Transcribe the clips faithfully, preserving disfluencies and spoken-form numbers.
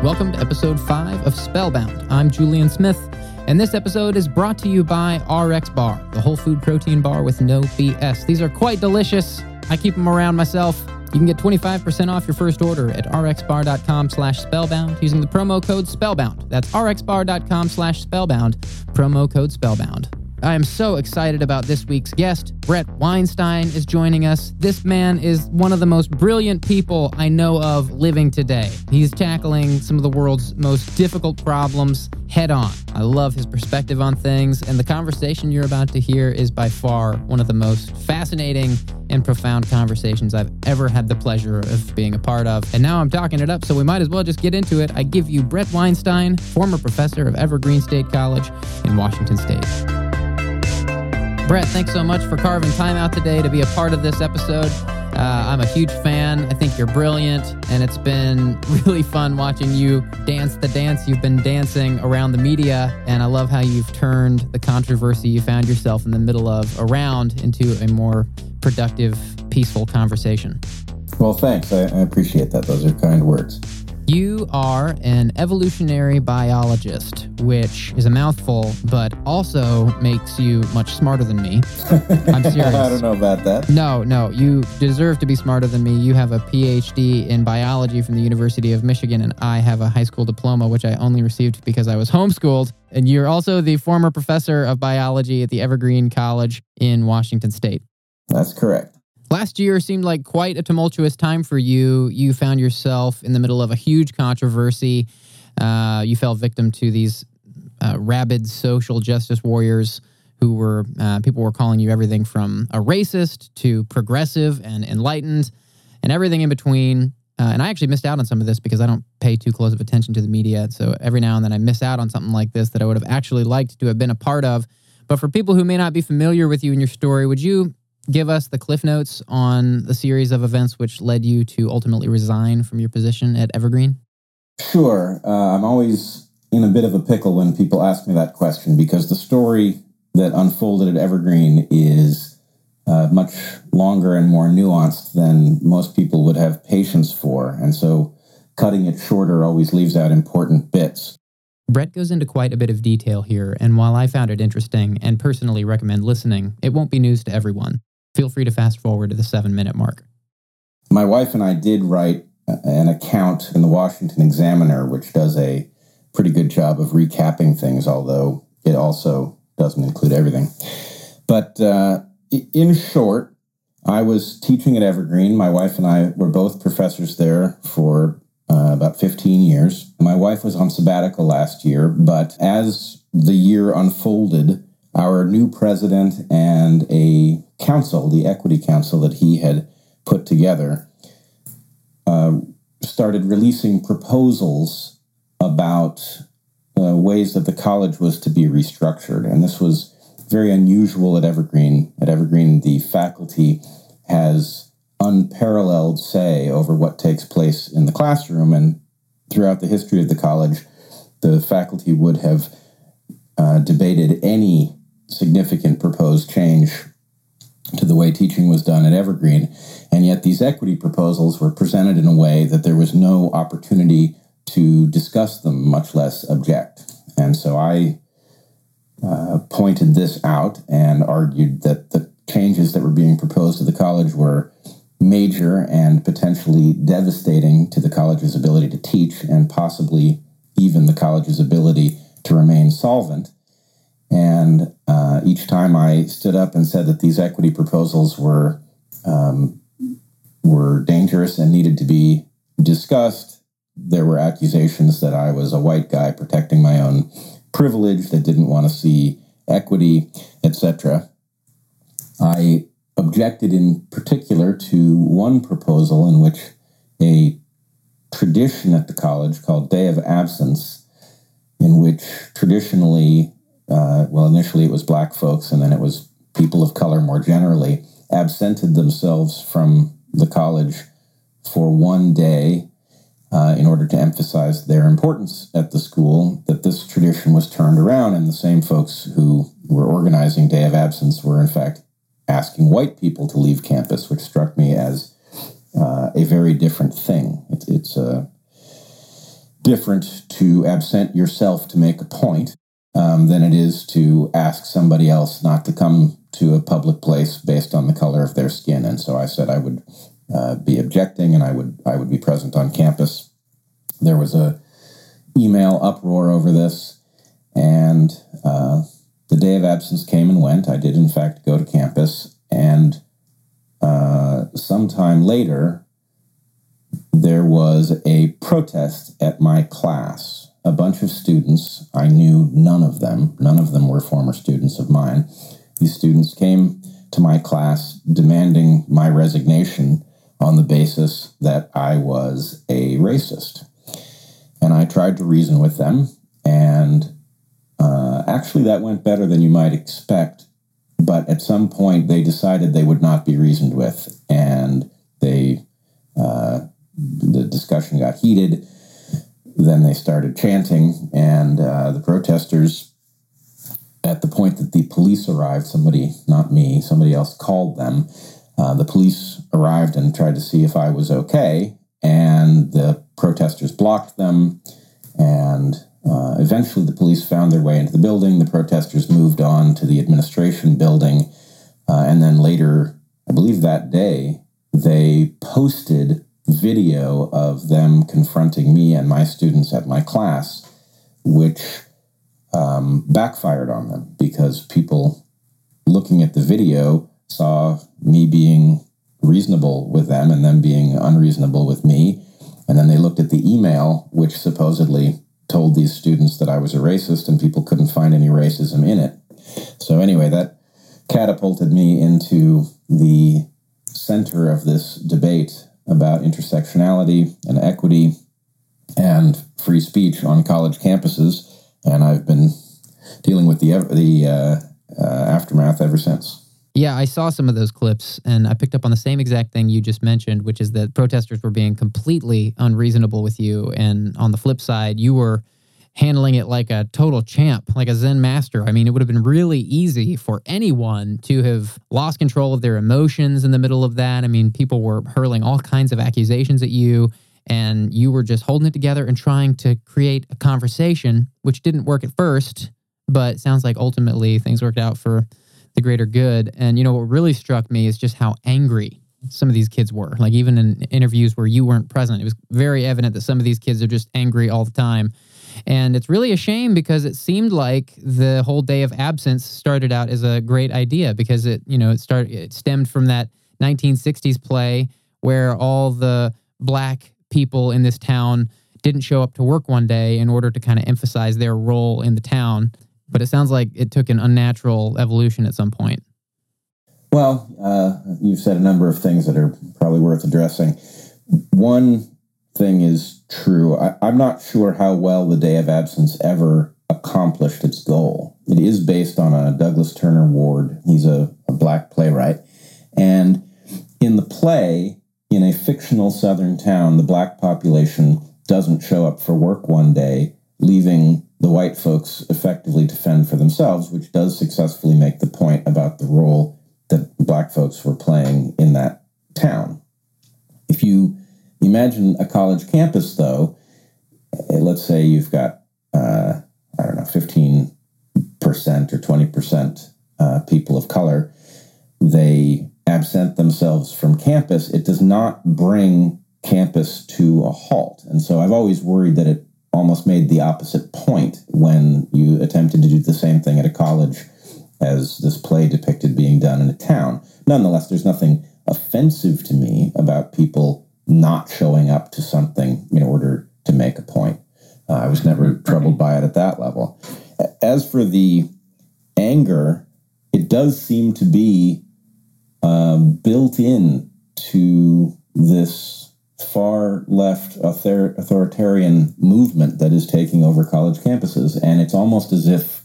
Welcome to episode five of Spellbound. I'm Julian Smith, and this episode is brought to you by R X Bar, the whole food protein bar with no B S. These are quite delicious. I keep them around myself. You can get twenty-five percent off your first order at rxbar.com slash spellbound using the promo code spellbound. That's rxbar.com slash spellbound, promo code spellbound. I am so excited about this week's guest. Bret Weinstein is joining us. This man is one of the most brilliant people I know of living today. He's tackling some of the world's most difficult problems head on. I love his perspective on things, and the conversation you're about to hear is by far one of the most fascinating and profound conversations I've ever had the pleasure of being a part of. And now I'm talking it up, so we might as well just get into it. I give you Bret Weinstein, former professor of Evergreen State College in Washington State. Bret, thanks so much for carving time out today to be a part of this episode. Uh, I'm a huge fan. I think you're brilliant, and it's been really fun watching you dance the dance you've been dancing around the media, and I love how you've turned the controversy you found yourself in the middle of around into a more productive, peaceful conversation. Well, thanks. I, I appreciate that. Those are kind words. You are an evolutionary biologist, which is a mouthful, but also makes you much smarter than me. I'm serious. I don't know about that. No, no, you deserve to be smarter than me. You have a P H D in biology from the University of Michigan, and I have a high school diploma, which I only received because I was homeschooled. And you're also the former professor of biology at the Evergreen College in Washington State. That's correct. Last year seemed like quite a tumultuous time for you. You found yourself in the middle of a huge controversy. Uh, you fell victim to these uh, rabid social justice warriors who were, uh, people were calling you everything from a racist to progressive and enlightened and everything in between. Uh, and I actually missed out on some of this because I don't pay too close of attention to the media. So every now and then I miss out on something like this that I would have actually liked to have been a part of. But for people who may not be familiar with you and your story, would you give us the cliff notes on the series of events which led you to ultimately resign from your position at Evergreen? Sure. Uh, I'm always in a bit of a pickle when people ask me that question because the story that unfolded at Evergreen is uh, much longer and more nuanced than most people would have patience for. And so cutting it shorter always leaves out important bits. Bret goes into quite a bit of detail here, and while I found it interesting and personally recommend listening, it won't be news to everyone. Feel free to fast forward to the seven-minute mark. My wife and I did write an account in the Washington Examiner, which does a pretty good job of recapping things, although it also doesn't include everything. But uh, in short, I was teaching at Evergreen. My wife and I were both professors there for uh, about fifteen years. My wife was on sabbatical last year, but as the year unfolded, our new president and a council, the Equity Council that he had put together, uh, started releasing proposals about uh, ways that the college was to be restructured. And this was very unusual at Evergreen. At Evergreen, the faculty has unparalleled say over what takes place in the classroom. And throughout the history of the college, the faculty would have uh, debated any significant proposed change to the way teaching was done at Evergreen. And yet these equity proposals were presented in a way that there was no opportunity to discuss them, much less object. And so I uh, pointed this out and argued that the changes that were being proposed to the college were major and potentially devastating to the college's ability to teach and possibly even the college's ability to remain solvent. And uh, each time I stood up and said that these equity proposals were um, were dangerous and needed to be discussed, there were accusations that I was a white guy protecting my own privilege, that didn't want to see equity, et cetera. I objected in particular to one proposal in which a tradition at the college called Day of Absence, in which traditionally Uh, well, initially it was black folks, and then it was people of color more generally, absented themselves from the college for one day uh, in order to emphasize their importance at the school, that this tradition was turned around, and the same folks who were organizing Day of Absence were in fact asking white people to leave campus, which struck me as uh, a very different thing. It, it's uh, different to absent yourself to make a point um, than it is to ask somebody else not to come to a public place based on the color of their skin. And so I said I would uh, be objecting, and I would I would be present on campus. There was a email uproar over this, and uh, the day of absence came and went. I did, in fact, go to campus, and uh, sometime later, there was a protest at my class. A bunch of students, I knew none of them, none of them were former students of mine. These students came to my class demanding my resignation on the basis that I was a racist. And I tried to reason with them, and uh, actually that went better than you might expect. But at some point, they decided they would not be reasoned with, and they uh, the discussion got heated. Then they started chanting, and uh, the protesters, at the point that the police arrived, somebody, not me, somebody else called them. Uh, the police arrived and tried to see if I was okay, and the protesters blocked them, and uh, eventually the police found their way into the building. The protesters moved on to the administration building, uh, and then later, I believe that day, they posted video of them confronting me and my students at my class, which um, backfired on them because people looking at the video saw me being reasonable with them and them being unreasonable with me. And then they looked at the email, which supposedly told these students that I was a racist, and people couldn't find any racism in it. So anyway, that catapulted me into the center of this debate about intersectionality and equity and free speech on college campuses, and I've been dealing with the the uh, uh, aftermath ever since. Yeah, I saw some of those clips, and I picked up on the same exact thing you just mentioned, which is that protesters were being completely unreasonable with you, and on the flip side, you were handling it like a total champ, like a Zen master. I mean, it would have been really easy for anyone to have lost control of their emotions in the middle of that. I mean, people were hurling all kinds of accusations at you, and you were just holding it together and trying to create a conversation, which didn't work at first, but it sounds like ultimately things worked out for the greater good. And, you know, what really struck me is just how angry some of these kids were. Like, even in interviews where you weren't present, it was very evident that some of these kids are just angry all the time. And it's really a shame because it seemed like the whole day of absence started out as a great idea because it, you know, it started, it stemmed from that nineteen sixties play where all the black people in this town didn't show up to work one day in order to kind of emphasize their role in the town. But it sounds like it took an unnatural evolution at some point. Well, uh, you've said a number of things that are probably worth addressing. One thing is true. I, I'm not sure how well the Day of Absence ever accomplished its goal. It is based on a Douglas Turner Ward. He's a, a black playwright. And in the play, in a fictional southern town, the black population doesn't show up for work one day, leaving the white folks effectively to fend for themselves, which does successfully make the point about the role that black folks were playing in that town. If you imagine a college campus, though, let's say you've got, uh, I don't know, fifteen percent or twenty percent uh, people of color, they absent themselves from campus, it does not bring campus to a halt. And so I've always worried that it almost made the opposite point when you attempted to do the same thing at a college as this play depicted being done in a town. Nonetheless, there's nothing offensive to me about people not showing up to something in order to make a point. Uh, I was never troubled by it at that level. As for the anger, it does seem to be um, built in to this far left author- authoritarian movement that is taking over college campuses. And it's almost as if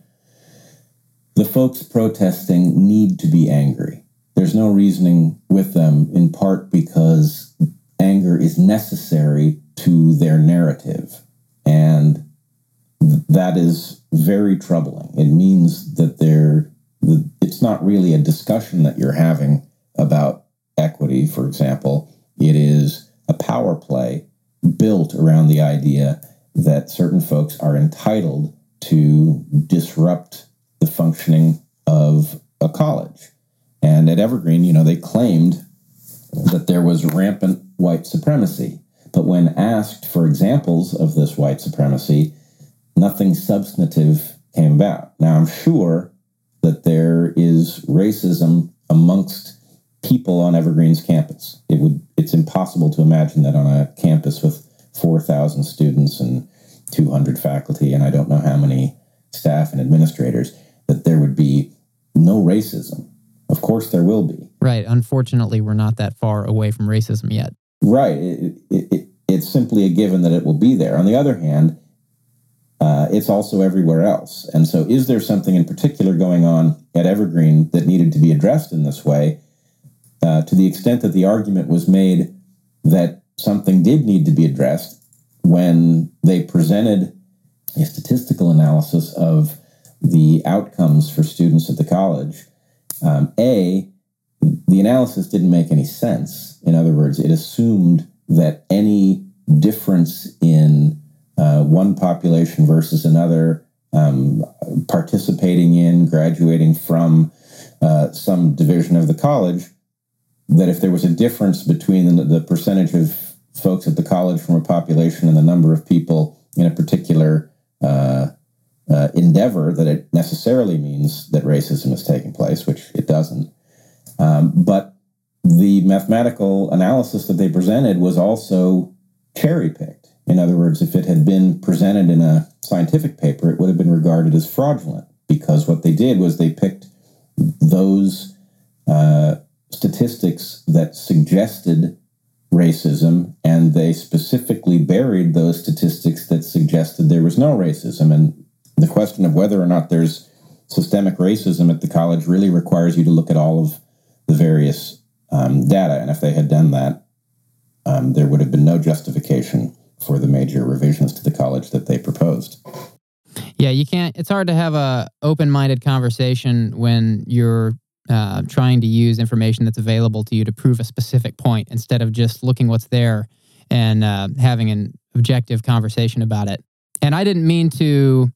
the folks protesting need to be angry. There's no reasoning with them, in part because anger is necessary to their narrative. And th- that is very troubling. It means that they're, the, it's not really a discussion that you're having about equity, for example. It is a power play built around the idea that certain folks are entitled to disrupt the functioning of a college. And at Evergreen, you know, they claimed that there was rampant white supremacy. But when asked for examples of this white supremacy, nothing substantive came about. Now, I'm sure that there is racism amongst people on Evergreen's campus. It would, it's impossible to imagine that on a campus with four thousand students and two hundred faculty, and I don't know how many staff and administrators, that there would be no racism. Of course there will be. Right. Unfortunately, we're not that far away from racism yet. Right. It, it, it, it's simply a given that it will be there. On the other hand, uh, it's also everywhere else. And so is there something in particular going on at Evergreen that needed to be addressed in this way? Uh, to the extent that the argument was made that something did need to be addressed when they presented a statistical analysis of the outcomes for students at the college. Um, A, the analysis didn't make any sense. In other words, it assumed that any difference in uh, one population versus another um, participating in, graduating from uh, some division of the college, that if there was a difference between the, the percentage of folks at the college from a population and the number of people in a particular uh, uh, endeavor, that it necessarily means that racism is taking place, which it doesn't. Um, but the mathematical analysis that they presented was also cherry-picked. In other words, if it had been presented in a scientific paper, it would have been regarded as fraudulent, because what they did was they picked those uh, statistics that suggested racism, and they specifically buried those statistics that suggested there was no racism. And the question of whether or not there's systemic racism at the college really requires you to look at all of the various um, data. And if they had done that, um, there would have been no justification for the major revisions to the college that they proposed. Yeah, you can't, it's hard to have a open-minded conversation when you're uh, trying to use information that's available to you to prove a specific point instead of just looking what's there and uh, having an objective conversation about it. And I didn't mean to,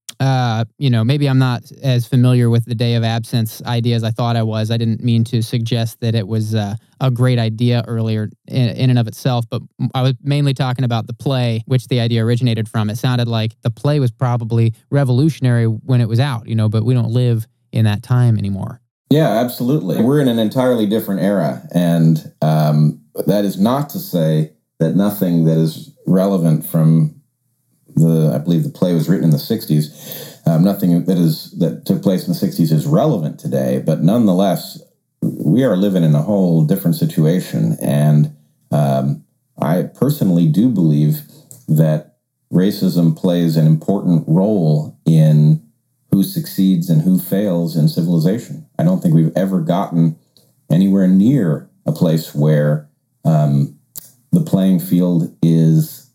uh, you know, maybe I'm not as familiar with the day of absence idea as I thought I was. I didn't mean to suggest that it was uh, a great idea earlier in, in and of itself, but I was mainly talking about the play, which the idea originated from. It sounded like the play was probably revolutionary when it was out, you know, but we don't live in that time anymore. Yeah, absolutely. We're in an entirely different era, and um, that is not to say that nothing that is relevant from the, I believe the play was written in the sixties, um, nothing that is that took place in the sixties is relevant today, but nonetheless, we are living in a whole different situation, and um, I personally do believe that racism plays an important role in who succeeds and who fails in civilization. I don't think we've ever gotten anywhere near a place where um, the playing field is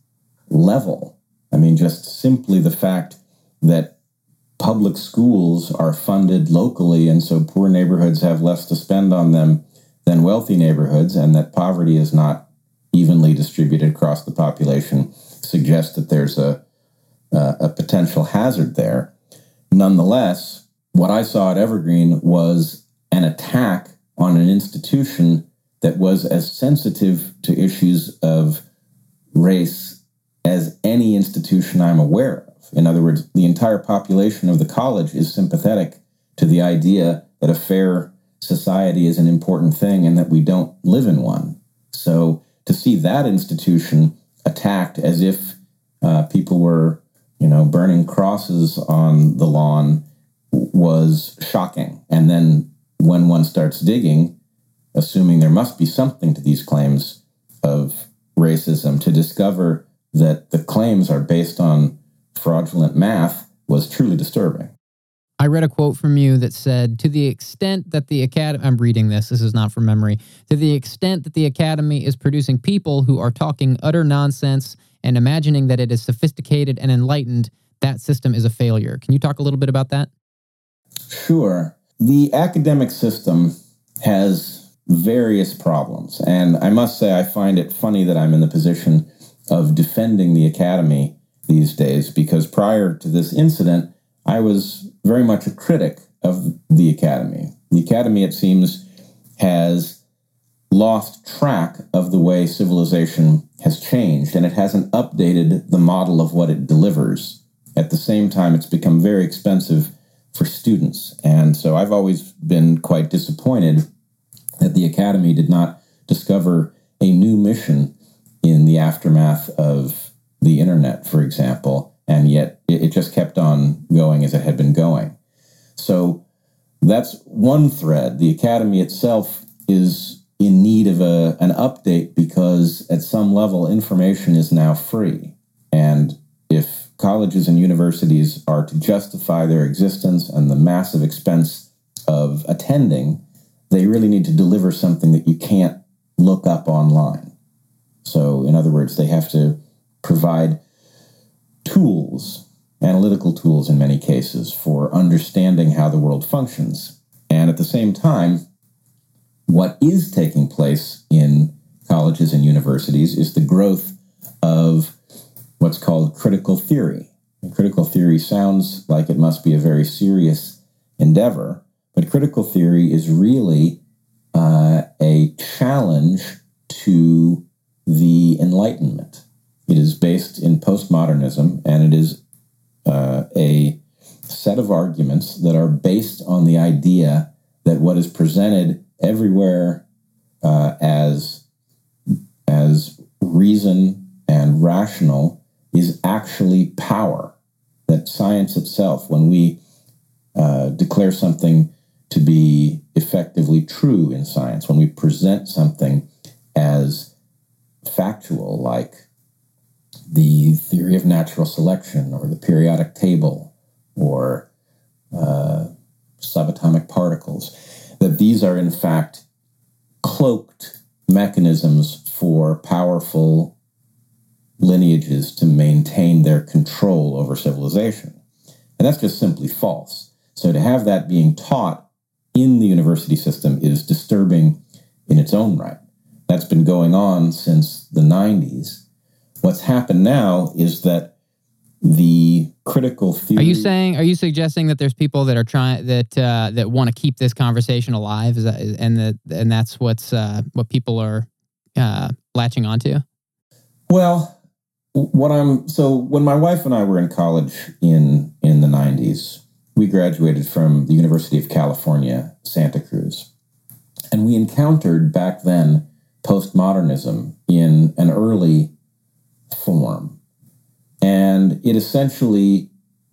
level. I mean, just simply the fact that public schools are funded locally, and so poor neighborhoods have less to spend on them than wealthy neighborhoods, and that poverty is not evenly distributed across the population, suggests that there's a, a, a potential hazard there. Nonetheless, what I saw at Evergreen was an attack on an institution that was as sensitive to issues of race as any institution I'm aware of. In other words, the entire population of the college is sympathetic to the idea that a fair society is an important thing and that we don't live in one. So to see that institution attacked as if uh, people were, you know, burning crosses on the lawn was shocking. And then when one starts digging, assuming there must be something to these claims of racism, to discover that the claims are based on fraudulent math was truly disturbing. I read a quote from you that said, to the extent that the Academy, I'm reading this, this is not from memory, to the extent that the Academy is producing people who are talking utter nonsense and imagining that it is sophisticated and enlightened, that system is a failure. Can you talk a little bit about that? Sure. The academic system has various problems, and I must say I find it funny that I'm in the position of defending the Academy these days, because prior to this incident, I was very much a critic of the Academy. The Academy, it seems, has lost track of the way civilization has changed, and it hasn't updated the model of what it delivers. At the same time, it's become very expensive for students. And so I've always been quite disappointed that the Academy did not discover a new mission in the aftermath of the internet, for example, and yet it just kept on going as it had been going. So that's one thread. The Academy itself is in need of a, an update because at some level information is now free. And if colleges and universities are to justify their existence and the massive expense of attending, they really need to deliver something that you can't look up online. So, in other words, they have to provide tools, analytical tools in many cases, for understanding how the world functions. And at the same time, what is taking place in colleges and universities is the growth of what's called critical theory. And critical theory sounds like it must be a very serious endeavor, but critical theory is really uh, a challenge to the Enlightenment. It is based in postmodernism, and it is uh, a set of arguments that are based on the idea that what is presented everywhere uh, as, as reason and rational is actually power. That science itself, when we uh, declare something to be effectively true in science, when we present something as factual, like the theory of natural selection or the periodic table or uh, subatomic particles, that these are in fact cloaked mechanisms for powerful lineages to maintain their control over civilization. And that's just simply false. So to have that being taught in the university system is disturbing in its own right. That's been going on since the nineties. What's happened now is that the critical theory... Are you saying, are you suggesting that there's people that are trying, that uh, that want to keep this conversation alive, is that, and that, and that's what's uh, what people are uh, latching onto? Well, what I'm so when my wife and I were in college in in the nineties, we graduated from the University of California, Santa Cruz, and we encountered back then postmodernism in an early form, and it essentially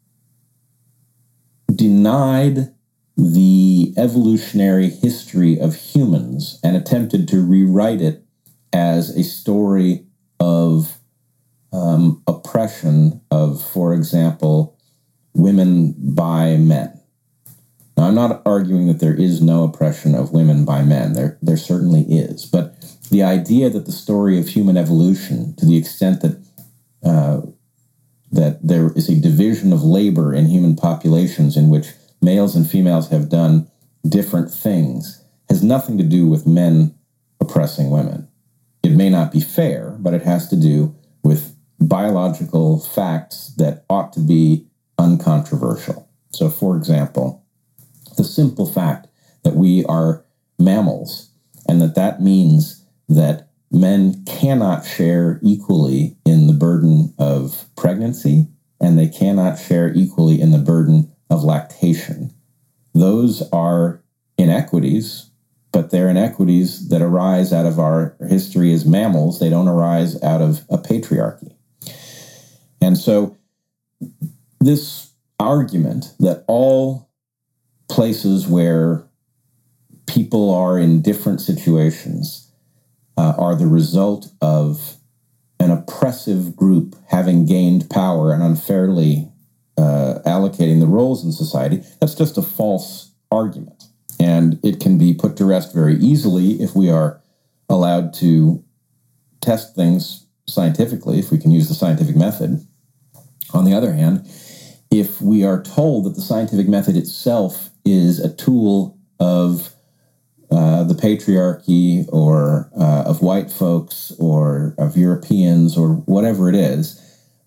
denied the evolutionary history of humans and attempted to rewrite it as a story of Um, oppression of, for example, women by men. Now, I'm not arguing that there is no oppression of women by men. There, there certainly is. But the idea that the story of human evolution, to the extent that uh, that there is a division of labor in human populations in which males and females have done different things, has nothing to do with men oppressing women. It may not be fair, but it has to do with biological facts that ought to be uncontroversial. So, for example, the simple fact that we are mammals, and that that means that men cannot share equally in the burden of pregnancy, and they cannot share equally in the burden of lactation. Those are inequities, but they're inequities that arise out of our history as mammals. They don't arise out of a patriarchy. And so this argument that all places where people are in different situations uh, are the result of an oppressive group having gained power and unfairly uh, allocating the roles in society, that's just a false argument. And it can be put to rest very easily if we are allowed to test things scientifically, if we can use the scientific method. On the other hand, if we are told that the scientific method itself is a tool of uh, the patriarchy or uh, of white folks or of Europeans or whatever it is,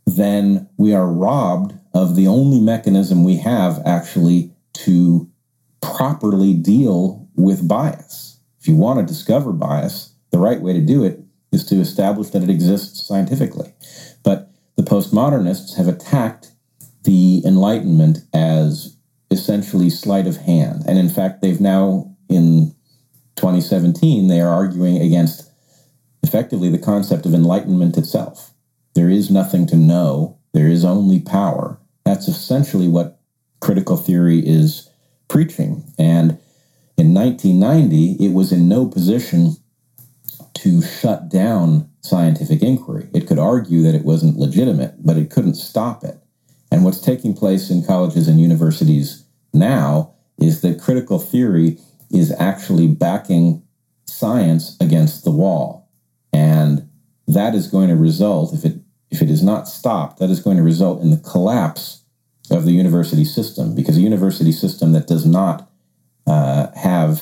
then we are robbed of the only mechanism we have actually to properly deal with bias. If you want to discover bias, the right way to do it is to establish that it exists scientifically. But the postmodernists have attacked the Enlightenment as essentially sleight of hand. And in fact, they've now, in twenty seventeen, they are arguing against effectively the concept of enlightenment itself. There is nothing to know. There is only power. That's essentially what critical theory is preaching. And in nineteen ninety, it was in no position to shut down scientific inquiry. It could argue that it wasn't legitimate, but it couldn't stop it. And what's taking place in colleges and universities now is that critical theory is actually backing science against the wall. And that is going to result, if it if it is not stopped, that is going to result in the collapse of the university system, because a university system that does not uh, have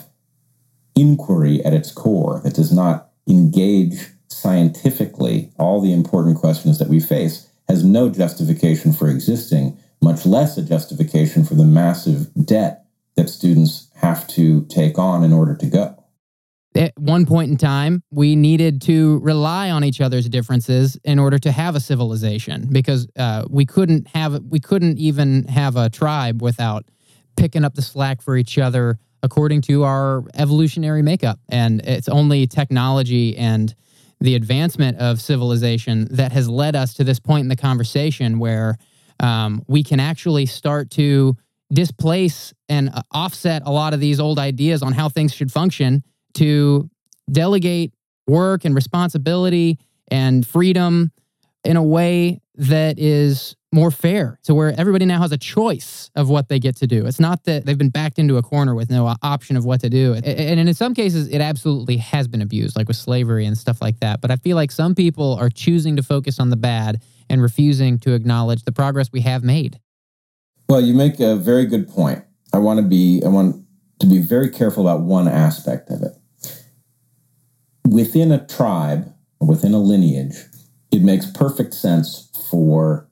inquiry at its core, that does not engage scientifically all the important questions that we face, has no justification for existing, much less a justification for the massive debt that students have to take on in order to go. At one point in time, we needed to rely on each other's differences in order to have a civilization, because uh, we couldn't have we couldn't even have a tribe without picking up the slack for each other according to our evolutionary makeup. And it's only technology and the advancement of civilization that has led us to this point in the conversation where um, we can actually start to displace and uh, offset a lot of these old ideas on how things should function, to delegate work and responsibility and freedom in a way that is more fair, to where everybody now has a choice of what they get to do. It's not that they've been backed into a corner with no option of what to do. And in some cases, it absolutely has been abused, like with slavery and stuff like that. But I feel like some people are choosing to focus on the bad and refusing to acknowledge the progress we have made. Well, you make a very good point. I want to be, I want to be very careful about one aspect of it. Within a tribe or within a lineage, it makes perfect sense for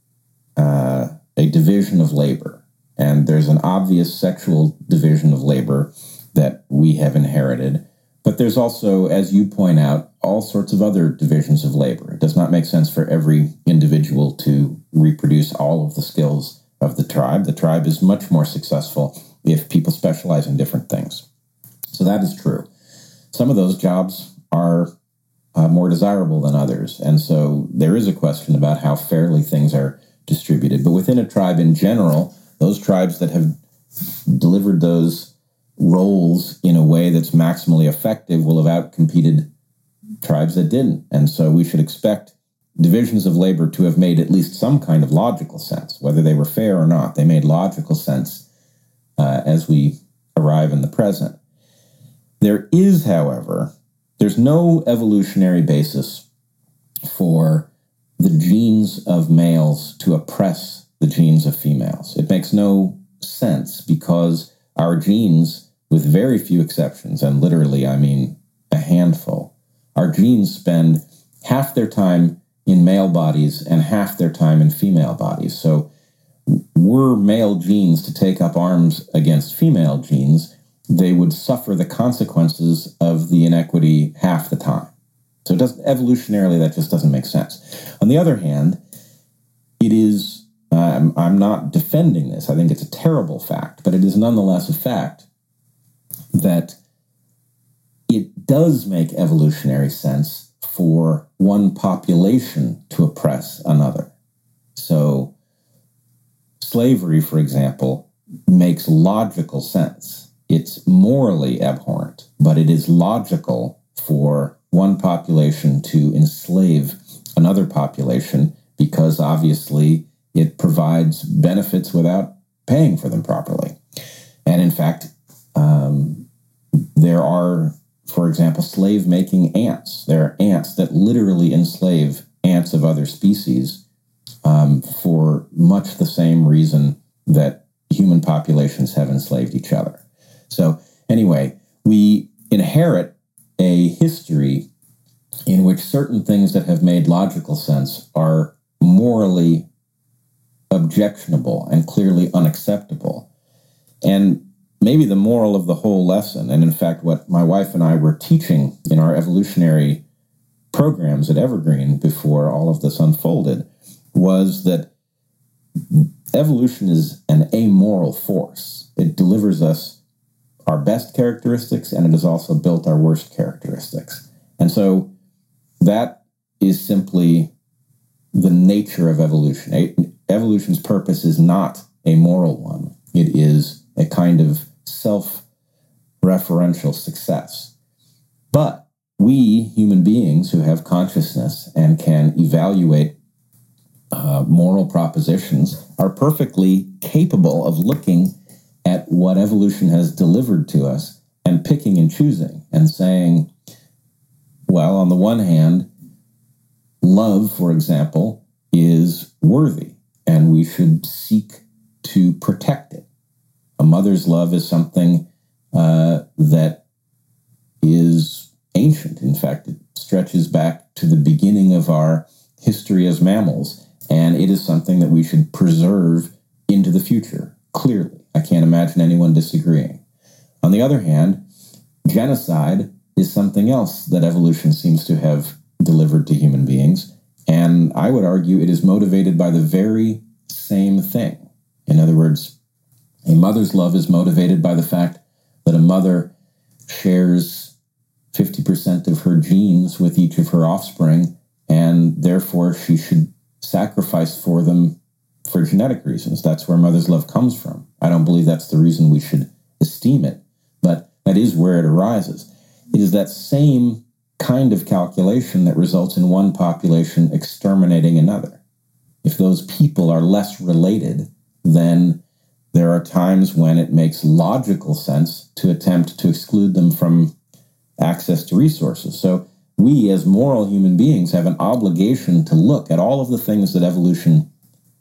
uh, a division of labor. And there's an obvious sexual division of labor that we have inherited. But there's also, as you point out, all sorts of other divisions of labor. It does not make sense for every individual to reproduce all of the skills of the tribe. The tribe is much more successful if people specialize in different things. So that is true. Some of those jobs are uh, more desirable than others. And so there is a question about how fairly things are distributed. But within a tribe in general, those tribes that have delivered those roles in a way that's maximally effective will have outcompeted tribes that didn't. And so we should expect divisions of labor to have made at least some kind of logical sense, whether they were fair or not. They made logical sense uh, as we arrive in the present. There is, however, there's no evolutionary basis for the genes of males to oppress the genes of females. It makes no sense because our genes, with very few exceptions, and literally I mean a handful, our genes spend half their time in male bodies and half their time in female bodies. So were male genes to take up arms against female genes, they would suffer the consequences of the inequity half the time. So it doesn't, evolutionarily, that just doesn't make sense. On the other hand, it is, um, I'm not defending this. I think it's a terrible fact, but it is nonetheless a fact that it does make evolutionary sense for one population to oppress another. So slavery, for example, makes logical sense. It's morally abhorrent, but it is logical for one population to enslave another population because obviously it provides benefits without paying for them properly. And in fact, um, there are, for example, slave-making ants. There are ants that literally enslave ants of other species um, for much the same reason that human populations have enslaved each other. So anyway, we inherit a history in which certain things that have made logical sense are morally objectionable and clearly unacceptable. And maybe the moral of the whole lesson, and in fact what my wife and I were teaching in our evolutionary programs at Evergreen before all of this unfolded, was that evolution is an amoral force. It delivers us our best characteristics, and it has also built our worst characteristics. And so that is simply the nature of evolution. Evolution's purpose is not a moral one. It is a kind of self-referential success. But we, human beings who have consciousness and can evaluate uh, moral propositions, are perfectly capable of looking at what evolution has delivered to us and picking and choosing and saying, well, on the one hand, love, for example, is worthy, and we should seek to protect it. A mother's love is something uh, that is ancient. In fact, it stretches back to the beginning of our history as mammals, and it is something that we should preserve into the future, clearly. I can't imagine anyone disagreeing. On the other hand, genocide is something else that evolution seems to have delivered to human beings, and I would argue it is motivated by the very same thing. In other words, a mother's love is motivated by the fact that a mother shares fifty percent of her genes with each of her offspring, and therefore she should sacrifice for them for genetic reasons. That's where mother's love comes from. I don't believe that's the reason we should esteem it, but that is where it arises. It is that same kind of calculation that results in one population exterminating another. If those people are less related, then there are times when it makes logical sense to attempt to exclude them from access to resources. So we, as moral human beings, have an obligation to look at all of the things that evolution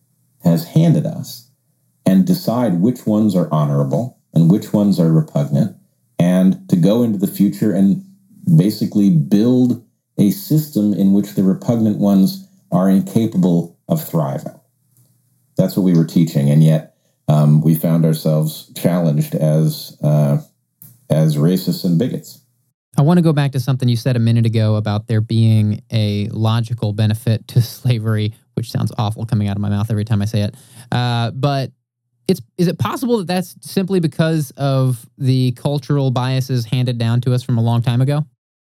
has handed us and decide which ones are honorable and which ones are repugnant, and to go into the future and basically build a system in which the repugnant ones are incapable of thriving. That's what we were teaching, and yet um, we found ourselves challenged as uh, as racists and bigots. I want to go back to something you said a minute ago about there being a logical benefit to slavery, which sounds awful coming out of my mouth every time I say it. Uh, but it's is it possible that that's simply because of the cultural biases handed down to us from a long time ago?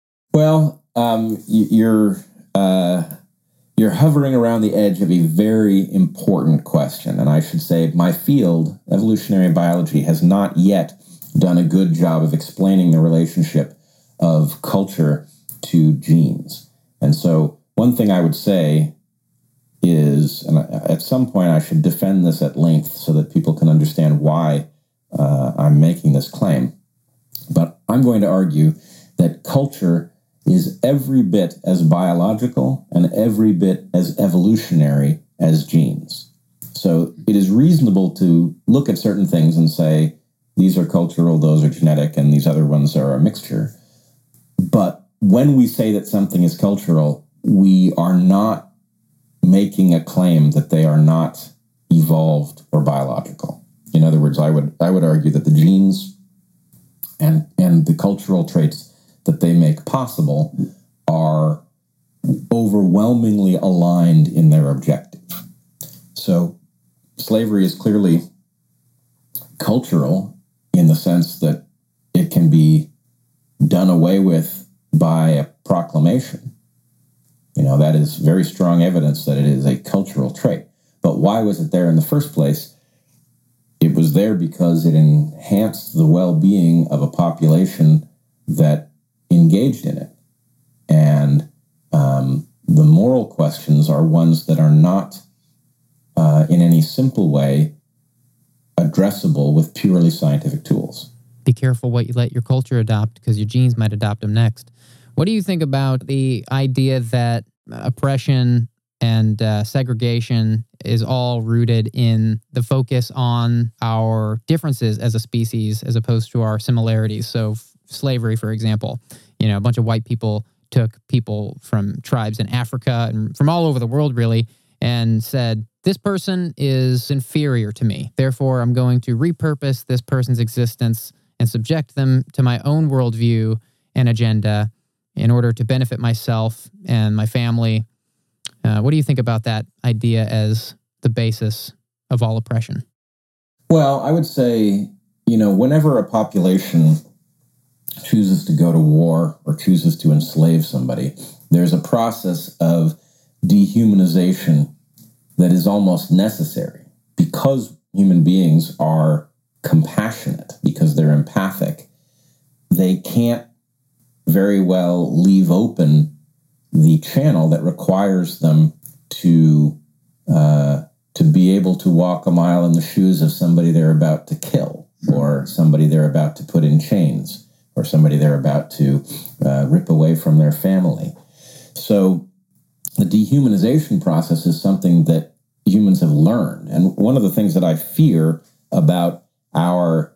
Well, um, you're uh, you're hovering around the edge of a very important question, and I should say my field, evolutionary biology, has not yet done a good job of explaining the relationship of culture to genes. And so one thing I would say is, and at some point I should defend this at length so that people can understand why uh, I'm making this claim, but I'm going to argue that culture is every bit as biological and every bit as evolutionary as genes. So it is reasonable to look at certain things and say, these are cultural, those are genetic, and these other ones are a mixture. But when we say that something is cultural, we are not making a claim that they are not evolved or biological. In other words, I would I would argue that the genes and and the cultural traits that they make possible are overwhelmingly aligned in their objective. So slavery is clearly cultural in the sense that it can be done away with by a proclamation. You know, that is very strong evidence that it is a cultural trait. But why was it there in the first place? It was there because it enhanced the well-being of a population that engaged in it. And um, the moral questions are ones that are not uh, in any simple way addressable with purely scientific tools. Be careful what you let your culture adopt, because your genes might adopt them next. What do you think about the idea that oppression and uh, segregation is all rooted in the focus on our differences as a species as opposed to our similarities? So f- slavery, for example, you know, a bunch of white people took people from tribes in Africa and from all over the world, really, and said, this person is inferior to me. Therefore, I'm going to repurpose this person's existence and subject them to my own worldview and agenda in order to benefit myself and my family. Uh, what do you think about that idea as the basis of all oppression? Well, I would say, you know, whenever a population chooses to go to war or chooses to enslave somebody, there's a process of dehumanization that is almost necessary because human beings are compassionate, because they're empathic. They can't very well leave open the channel that requires them to uh, to be able to walk a mile in the shoes of somebody they're about to kill, or somebody they're about to put in chains, or somebody they're about to uh, rip away from their family. So the dehumanization process is something that humans have learned. And one of the things that I fear about our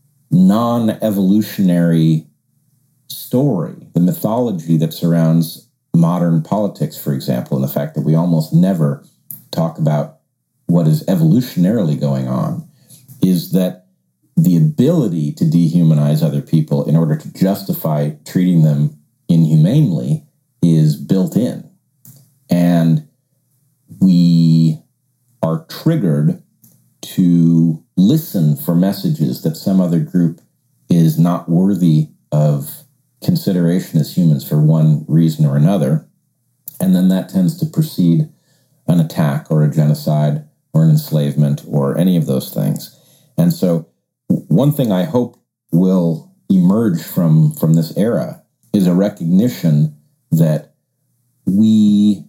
non-evolutionary story, the mythology that surrounds modern politics, for example, and the fact that we almost never talk about what is evolutionarily going on, is that the ability to dehumanize other people in order to justify treating them inhumanely is built in. And we are triggered to listen for messages that some other group is not worthy of consideration as humans for one reason or another. And then that tends to precede an attack or a genocide or an enslavement or any of those things. And so one thing I hope will emerge from, from this era is a recognition that we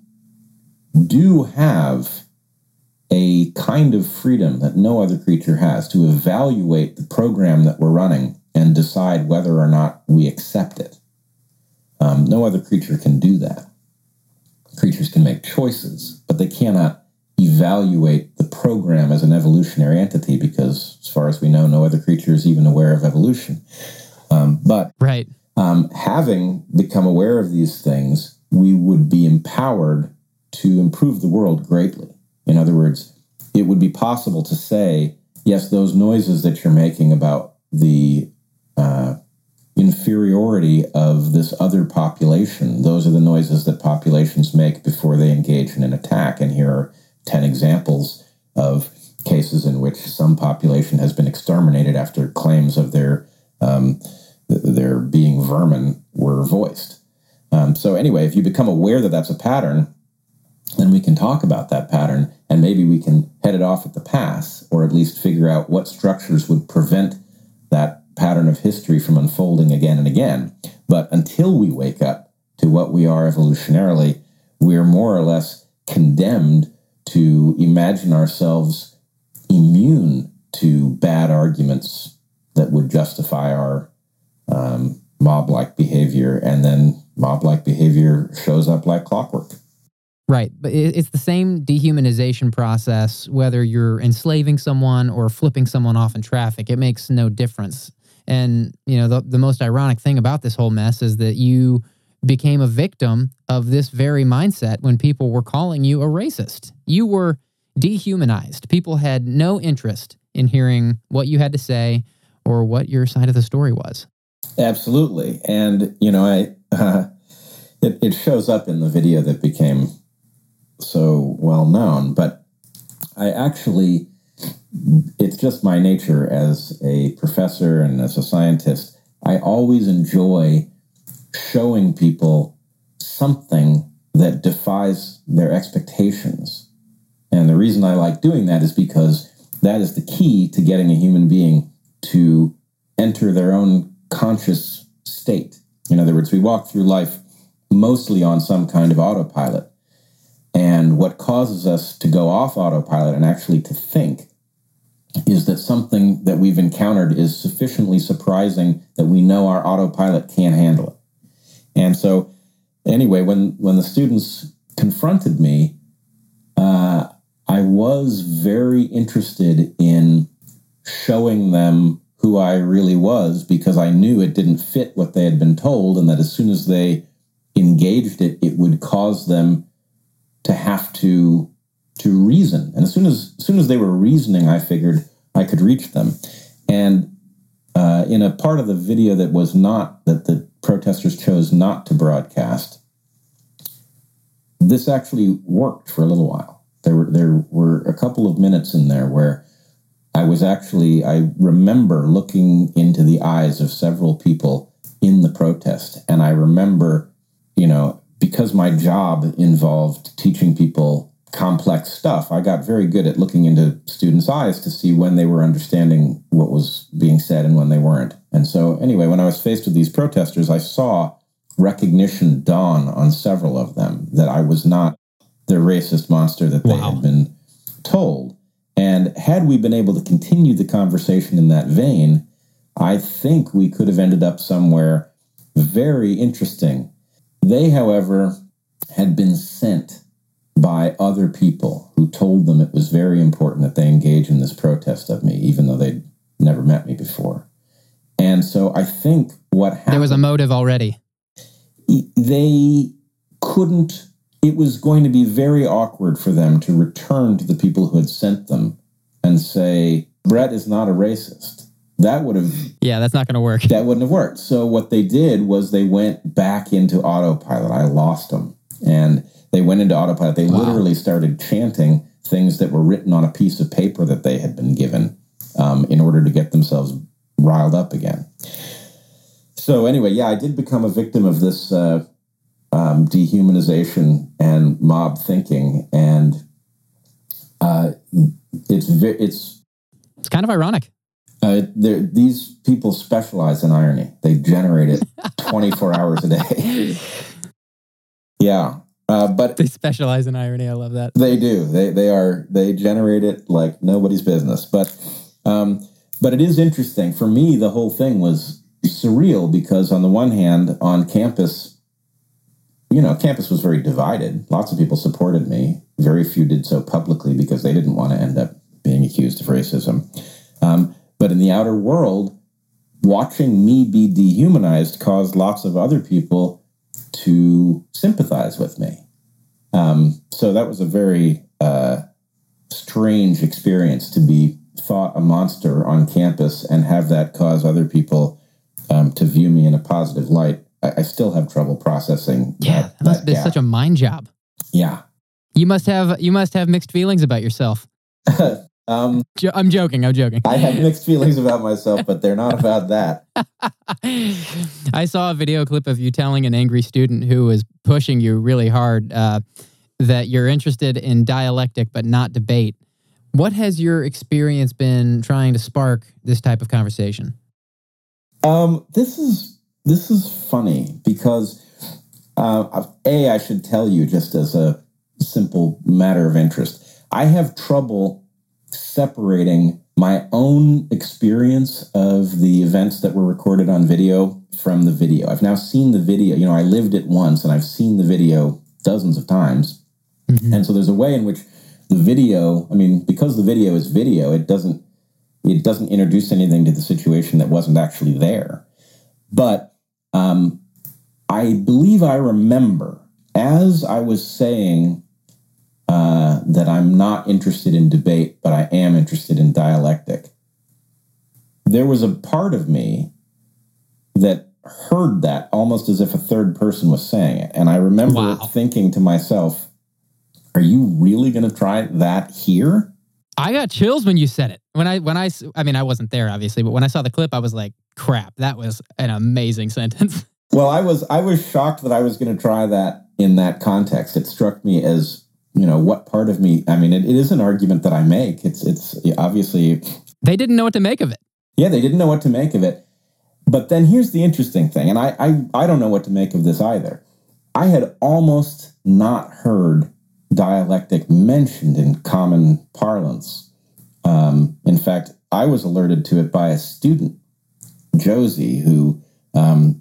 do have a kind of freedom that no other creature has to evaluate the program that we're running and decide whether or not we accept it. Um, no other creature can do that. Creatures can make choices, but they cannot evaluate the program as an evolutionary entity because, as far as we know, no other creature is even aware of evolution. Um, but right. um, having become aware of these things, we would be empowered to improve the world greatly. In other words, it would be possible to say, yes, those noises that you're making about the uh, inferiority of this other population, those are the noises that populations make before they engage in an attack. And here are ten examples of cases in which some population has been exterminated after claims of their um, their being vermin were voiced. Um, so anyway, if you become aware that that's a pattern, then we can talk about that pattern, and maybe we can head it off at the pass, or at least figure out what structures would prevent that pattern of history from unfolding again and again. But until we wake up to what we are evolutionarily, we're more or less condemned to imagine ourselves immune to bad arguments that would justify our um, mob-like behavior, and then mob-like behavior shows up like clockwork. Right. But it's the same dehumanization process, whether you're enslaving someone or flipping someone off in traffic. It makes no difference. And, you know, the, the most ironic thing about this whole mess is that you became a victim of this very mindset when people were calling you a racist. You were dehumanized. People had no interest in hearing what you had to say or what your side of the story was. Absolutely. And, you know, I uh, it, it shows up in the video that became so well known, but I actually, it's just my nature as a professor and as a scientist, I always enjoy showing people something that defies their expectations. And the reason I like doing that is because that is the key to getting a human being to enter their own conscious state. In other words, we walk through life mostly on some kind of autopilot. And what causes us to go off autopilot and actually to think is that something that we've encountered is sufficiently surprising that we know our autopilot can't handle it. And so anyway, when, when the students confronted me, uh, I was very interested in showing them who I really was, because I knew it didn't fit what they had been told, and that as soon as they engaged it, it would cause them to have to to reason. And as soon as, as soon as they were reasoning, I figured I could reach them. And uh, in a part of the video that was not, that the protesters chose not to broadcast, this actually worked for a little while. There were, there were a couple of minutes in there where I was actually, I remember looking into the eyes of several people in the protest. And I remember, you know, because my job involved teaching people complex stuff, I got very good at looking into students' eyes to see when they were understanding what was being said and when they weren't. And so anyway, when I was faced with these protesters, I saw recognition dawn on several of them that I was not the racist monster that they Wow. had been told. And had we been able to continue the conversation in that vein, I think we could have ended up somewhere very interesting. They, however, had been sent by other people who told them it was very important that they engage in this protest of me, even though they'd never met me before. And so I think what happened... There was a motive already. They couldn't... It was going to be very awkward for them to return to the people who had sent them and say, Brett is not a racist. That would have... Yeah, that's not going to work. That wouldn't have worked. So what they did was they went back into autopilot. I lost them. And they went into autopilot. They wow. literally started chanting things that were written on a piece of paper that they had been given um, in order to get themselves riled up again. So anyway, yeah, I did become a victim of this uh, um, dehumanization and mob thinking. And uh, it's it's it's kind of ironic. Uh, these people specialize in irony. They generate it twenty-four hours a day. Yeah. Uh, but they specialize in irony. I love that. They do. They they are they generate it like nobody's business. But um, but it is interesting. For me, the whole thing was surreal because on the one hand, on campus, you know, campus was very divided. Lots of people supported me. Very few did so publicly because they didn't want to end up being accused of racism. Um, But in the outer world, watching me be dehumanized caused lots of other people to sympathize with me. Um, so that was a very uh, strange experience to be thought a monster on campus and have that cause other people um, to view me in a positive light. I, I still have trouble processing. Yeah, that, that must that be gap. such a mind job. Yeah. You must have you must have mixed feelings about yourself. Um, Jo- I'm joking. I'm joking. I have mixed feelings about myself, but they're not about that. I saw a video clip of you telling an angry student who was pushing you really hard uh, that you're interested in dialectic but not debate. What has your experience been trying to spark this type of conversation? Um, this is this is funny because uh, A, I should tell you just as a simple matter of interest, I have trouble separating my own experience of the events that were recorded on video from the video. I've now seen the video. You know, I lived it once and I've seen the video dozens of times. Mm-hmm. And so there's a way in which the video, I mean, because the video is video, it doesn't it doesn't introduce anything to the situation that wasn't actually there. But um, I believe I remember as I was saying Uh, that I'm not interested in debate, but I am interested in dialectic. There was a part of me that heard that almost as if a third person was saying it. And I remember wow. thinking to myself, are you really going to try that here? I got chills when you said it. When I, when I, I mean, I wasn't there obviously, but when I saw the clip, I was like, crap, that was an amazing sentence. Well, I was, I was shocked that I was going to try that in that context. It struck me as, you know, what part of me, I mean, it, it is an argument that I make. It's, it's obviously. They didn't know what to make of it. Yeah, they didn't know what to make of it. But then here's the interesting thing, and I, I, I don't know what to make of this either. I had almost not heard dialectic mentioned in common parlance. Um, in fact, I was alerted to it by a student, Josie, who um,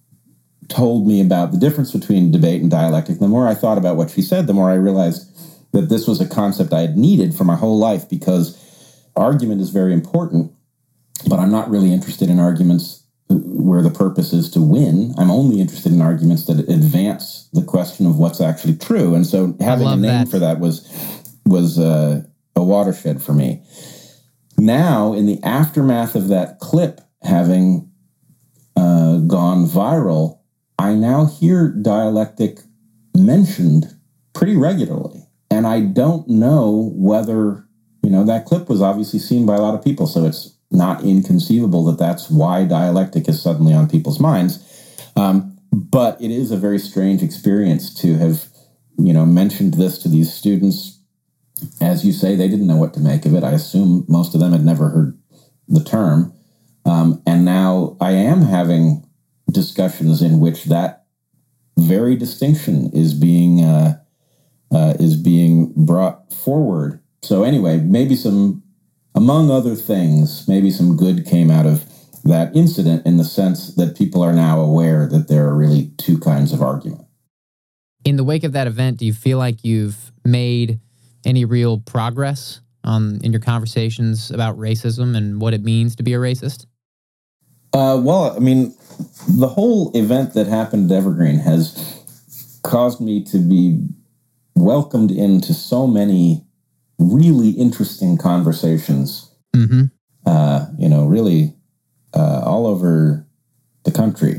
told me about the difference between debate and dialectic. The more I thought about what she said, the more I realized that this was a concept I had needed for my whole life because argument is very important, but I'm not really interested in arguments where the purpose is to win. I'm only interested in arguments that advance the question of what's actually true. And so having a name that. for that was was uh, a watershed for me. Now, in the aftermath of that clip having uh, gone viral, I now hear dialectic mentioned pretty regularly. And I don't know whether, you know, that clip was obviously seen by a lot of people, so it's not inconceivable that that's why dialectic is suddenly on people's minds. Um, but it is a very strange experience to have, you know, mentioned this to these students. As you say, they didn't know what to make of it. I assume most of them had never heard the term. Um, and now I am having discussions in which that very distinction is being uh, uh, is being brought forward. So anyway, maybe some, among other things, maybe some good came out of that incident in the sense that people are now aware that there are really two kinds of argument. In the wake of that event, do you feel like you've made any real progress um, in your conversations about racism and what it means to be a racist? Uh, well, I mean, the whole event that happened at Evergreen has caused me to be welcomed into so many really interesting conversations, mm-hmm. uh, you know, really uh, all over the country.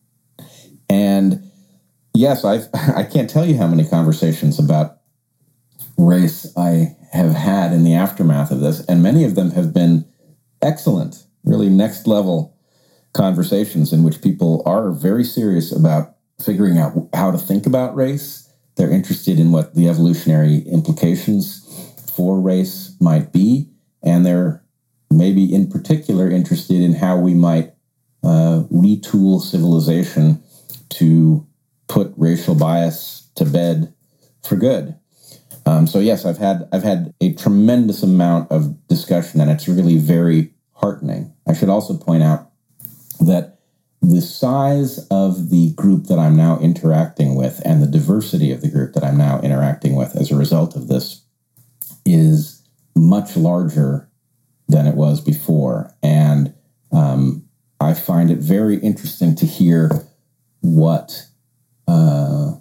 And yes, I've, I can't tell you how many conversations about race I have had in the aftermath of this, and many of them have been excellent, really next level conversations in which people are very serious about figuring out how to think about race. They're interested in what the evolutionary implications for race might be, and they're maybe in particular interested in how we might uh, retool civilization to put racial bias to bed for good. Um, so yes, I've had I've had a tremendous amount of discussion, and it's really very heartening. I should also point out that the size of the group that I'm now interacting with and the diversity of the group that I'm now interacting with as a result of this is much larger than it was before. And um, I find it very interesting to hear what uh,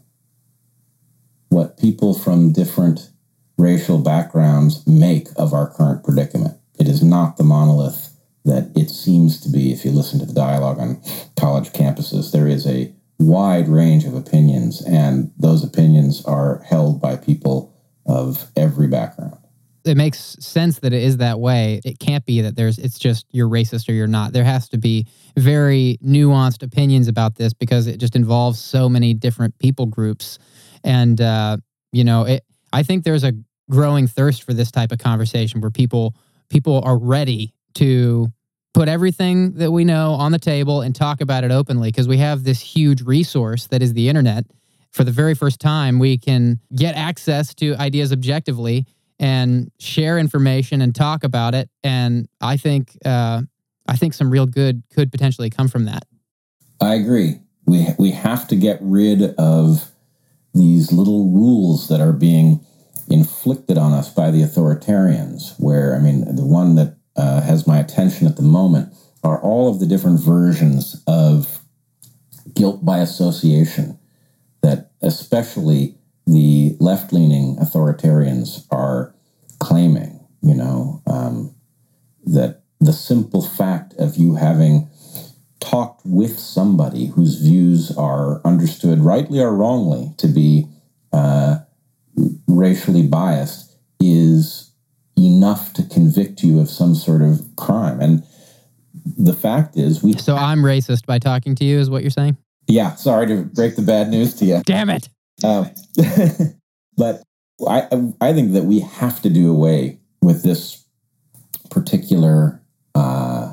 what people from different racial backgrounds make of our current predicament. It is not the monolith that it seems to be. If you listen to the dialogue on college campuses, there is a wide range of opinions, and those opinions are held by people of every background. It makes sense that it is that way. It can't be that there's, it's just you're racist or you're not. There has to be very nuanced opinions about this because it just involves so many different people groups. And, uh, you know, it, I think there's a growing thirst for this type of conversation where people people are ready to put everything that we know on the table and talk about it openly, because we have this huge resource that is the internet. For the very first time, we can get access to ideas objectively and share information and talk about it. And I think uh, I think some real good could potentially come from that. I agree. We we have to get rid of these little rules that are being inflicted on us by the authoritarians, where, I mean, the one that uh, has my attention at the moment are all of the different versions of guilt by association that especially the left-leaning authoritarians are claiming, you know, um, that the simple fact of you having talked with somebody whose views are understood, rightly or wrongly, to be uh, racially biased is enough to convict you of some sort of crime. And the fact is, we... So I'm racist by talking to you, is what you're saying? Yeah, sorry to break the bad news to you. Damn it! Um, but I, I think that we have to do away with this particular uh,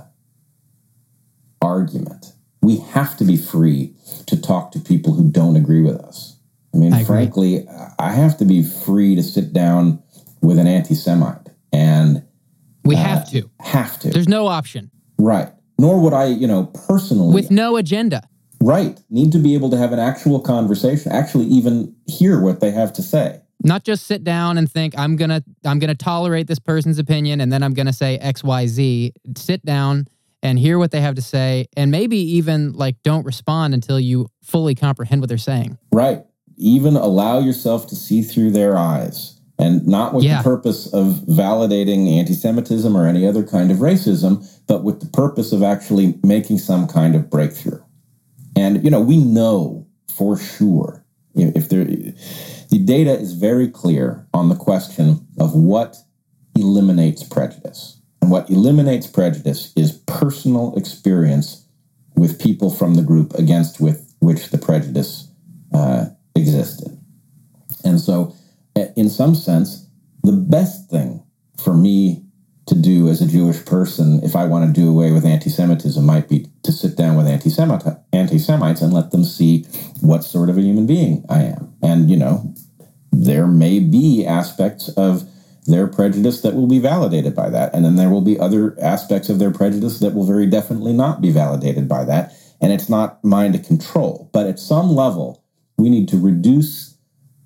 argument. We have to be free to talk to people who don't agree with us. I mean, I frankly, agree. I have to be free to sit down with an anti-Semite, and we uh, have to. Have to. There's no option. Right. Nor would I, you know, personally, with no agenda. Right. Need to be able to have an actual conversation, actually even hear what they have to say. Not just sit down and think, I'm going to I'm going to tolerate this person's opinion and then I'm going to say X, Y, Z. Sit down and hear what they have to say, and maybe even like don't respond until you fully comprehend what they're saying. Right. Even allow yourself to see through their eyes And not with yeah. the purpose of validating anti-Semitism or any other kind of racism, but with the purpose of actually making some kind of breakthrough. And, you know, we know for sure, if there, the data is very clear on the question of what eliminates prejudice. And what eliminates prejudice is personal experience with people from the group against with which the prejudice uh, existed. And so, in some sense, the best thing for me to do as a Jewish person, if I want to do away with anti-Semitism, might be to sit down with anti-Semite, anti-Semites and let them see what sort of a human being I am. And, you know, there may be aspects of their prejudice that will be validated by that. And then there will be other aspects of their prejudice that will very definitely not be validated by that. And it's not mine to control. But at some level, we need to reduce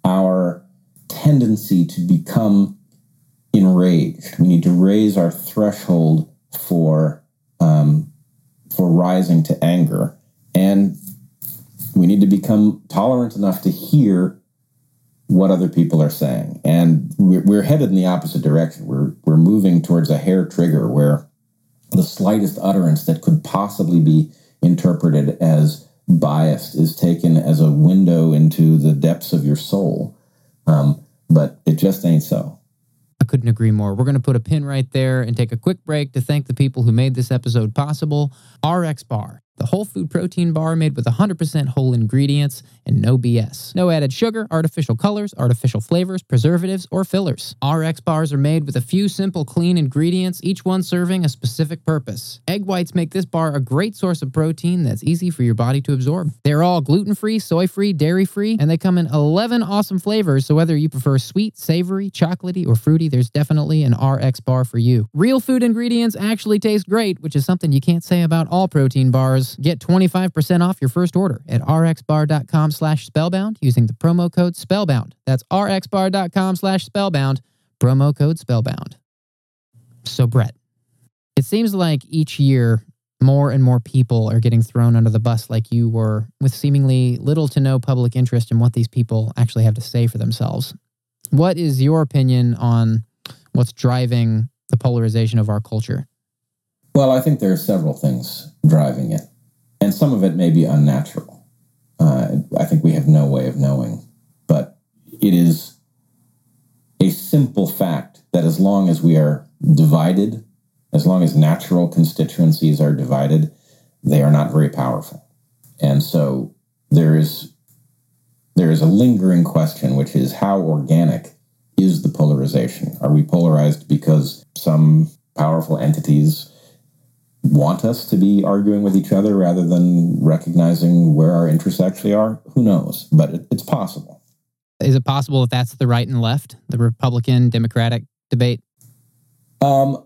our tendency to become enraged. We need to raise our threshold for um, for rising to anger, and we need to become tolerant enough to hear what other people are saying. And we're, we're headed in the opposite direction. We're we're moving towards a hair trigger where the slightest utterance that could possibly be interpreted as biased is taken as a window into the depths of your soul. Um, but it just ain't so. I couldn't agree more. We're going to put a pin right there and take a quick break to thank the people who made this episode possible. R X Bar, the whole food protein bar made with one hundred percent whole ingredients and no B S. No added sugar, artificial colors, artificial flavors, preservatives, or fillers. R X bars are made with a few simple, clean ingredients, each one serving a specific purpose. Egg whites make this bar a great source of protein that's easy for your body to absorb. They're all gluten-free, soy-free, dairy-free, and they come in eleven awesome flavors, so whether you prefer sweet, savory, chocolatey, or fruity, there's definitely an R X bar for you. Real food ingredients actually taste great, which is something you can't say about all protein bars. Get twenty-five percent off your first order at rxbar.com slash spellbound using the promo code spellbound. That's rxbar.com slash spellbound, promo code spellbound. So, Brett, it seems like each year more and more people are getting thrown under the bus like you were, with seemingly little to no public interest in what these people actually have to say for themselves. What is your opinion on what's driving the polarization of our culture? Well, I think there are several things driving it, and some of it may be unnatural. Uh, I think we have no way of knowing, but it is a simple fact that as long as we are divided, as long as natural constituencies are divided, they are not very powerful. And so there is there is a lingering question, which is how organic is the polarization? Are we polarized because some powerful entities want us to be arguing with each other rather than recognizing where our interests actually are? Who knows? But it, it's possible. Is it possible if that's the right and left, the Republican Democratic debate? Um,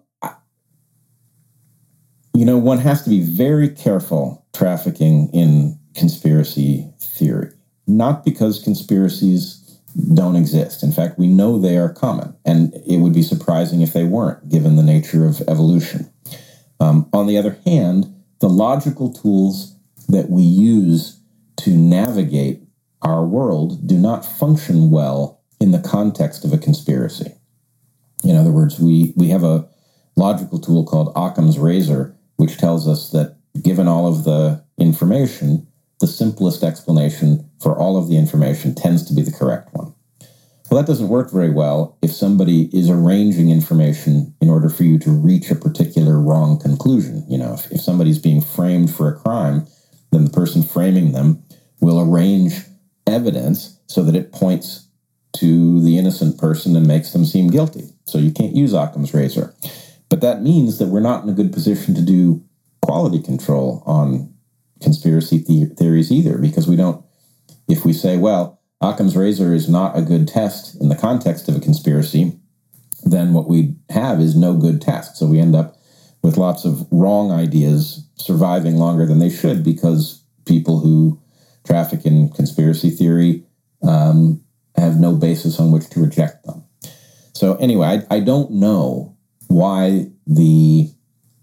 you know, one has to be very careful trafficking in conspiracy theory. Not because conspiracies don't exist. In fact, we know they are common, and it would be surprising if they weren't, given the nature of evolution. Um, on the other hand, the logical tools that we use to navigate our world do not function well in the context of a conspiracy. In other words, we, we have a logical tool called Occam's razor, which tells us that given all of the information, the simplest explanation for all of the information tends to be the correct one. Well, that doesn't work very well if somebody is arranging information in order for you to reach a particular wrong conclusion. You know, if, if somebody's being framed for a crime, then the person framing them will arrange evidence so that it points to the innocent person and makes them seem guilty. So you can't use Occam's razor. But that means that we're not in a good position to do quality control on conspiracy the- theories either, because we don't, if we say, well, Occam's razor is not a good test in the context of a conspiracy, then what we have is no good test. So we end up with lots of wrong ideas surviving longer than they should because people who traffic in conspiracy theory um, have no basis on which to reject them. So anyway, I, I don't know why the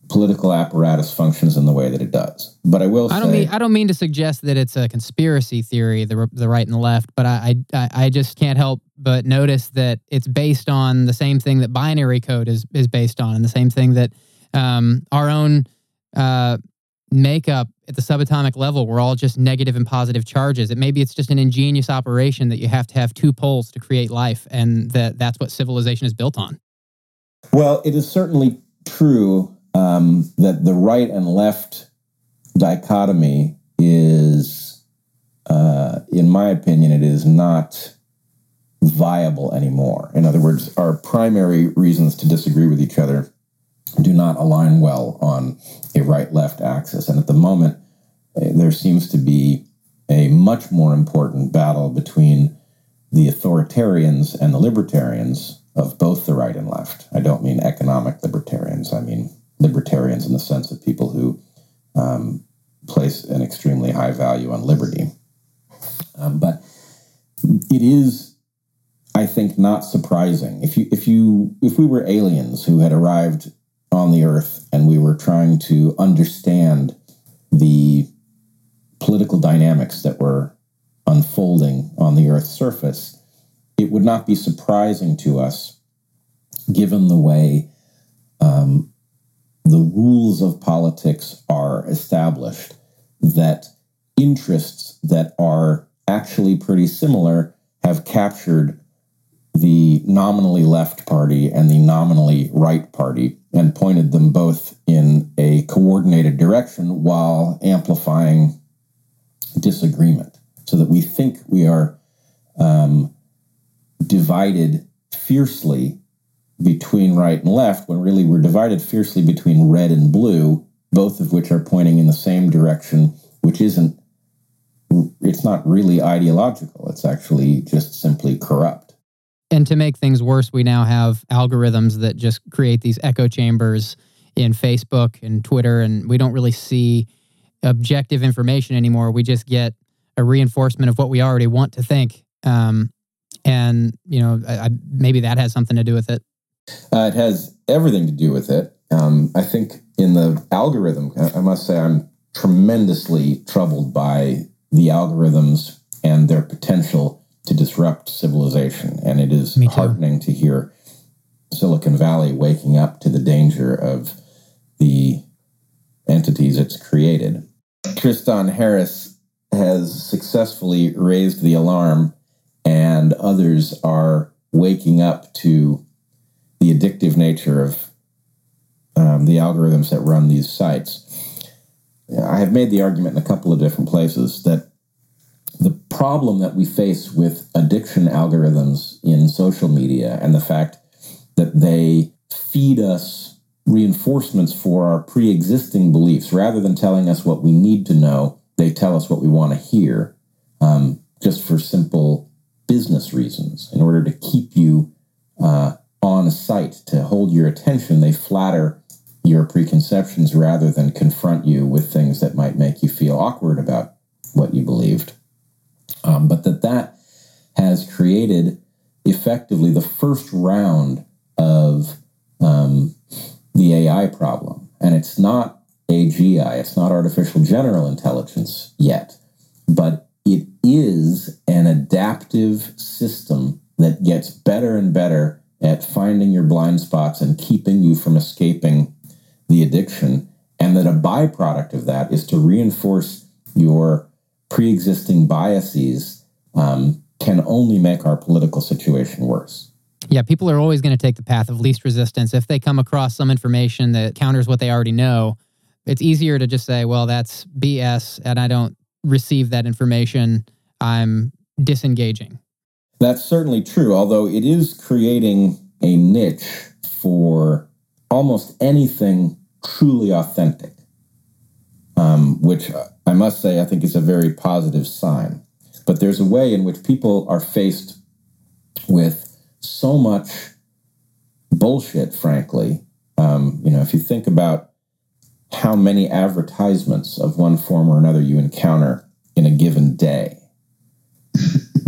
political apparatus functions in the way that it does. But I will I don't say... mean I don't mean to suggest that it's a conspiracy theory, the the right and the left, but I, I I just can't help but notice that it's based on the same thing that binary code is is based on, and the same thing that um, our own uh, makeup at the subatomic level, we're all just negative and positive charges. It maybe it's just an ingenious operation that you have to have two poles to create life, and that that's what civilization is built on. Well, it is certainly true um, that the right and left dichotomy is, uh, in my opinion, it is not viable anymore. In other words, our primary reasons to disagree with each other do not align well on a right-left axis. And at the moment, there seems to be a much more important battle between the authoritarians and the libertarians of both the right and left. I don't mean economic libertarians. I mean libertarians in the sense of people who um, place an extremely high value on liberty. Um, but it is, I think, not surprising. If you, if you, if we were aliens who had arrived on the Earth and we were trying to understand the political dynamics that were unfolding on the Earth's surface, it would not be surprising to us, given the way um, the rules of politics are established, that interests that are actually pretty similar have captured the nominally left party and the nominally right party and pointed them both in a coordinated direction while amplifying disagreement, so that we think we are um, divided fiercely between right and left, when really we're divided fiercely between red and blue, both of which are pointing in the same direction, which isn't, it's not really ideological. It's actually just simply corrupt. And to make things worse, we now have algorithms that just create these echo chambers in Facebook and Twitter, and we don't really see objective information anymore. We just get a reinforcement of what we already want to think. Um, and, you know, I, I, maybe that has something to do with it. Uh, it has everything to do with it. Um, I think in the algorithm, I must say I'm tremendously troubled by the algorithms and their potential to disrupt civilization. And it is heartening to hear Silicon Valley waking up to the danger of the entities it's created. Tristan Harris has successfully raised the alarm, and others are waking up to the addictive nature of um, the algorithms that run these sites. I have made the argument in a couple of different places that the problem that we face with addiction algorithms in social media and the fact that they feed us reinforcements for our pre-existing beliefs, rather than telling us what we need to know, they tell us what we want to hear, um, just for simple business reasons. In order to keep you uh, on site, to hold your attention, they flatter your preconceptions rather than confront you with things that might make you feel awkward about what you believed. Um, but that that has created effectively the first round of um, the A I problem. And it's not A G I, it's not artificial general intelligence yet, but it is an adaptive system that gets better and better at finding your blind spots and keeping you from escaping the addiction, and that a byproduct of that is to reinforce your pre-existing biases, um, can only make our political situation worse. Yeah, people are always going to take the path of least resistance. If they come across some information that counters what they already know, it's easier to just say, well, that's B S, and I don't receive that information. I'm disengaging. That's certainly true, although it is creating a niche for almost anything truly authentic, um, which I must say I think is a very positive sign. But there's a way in which people are faced with so much bullshit, frankly. Um, you know, if you think about how many advertisements of one form or another you encounter in a given day,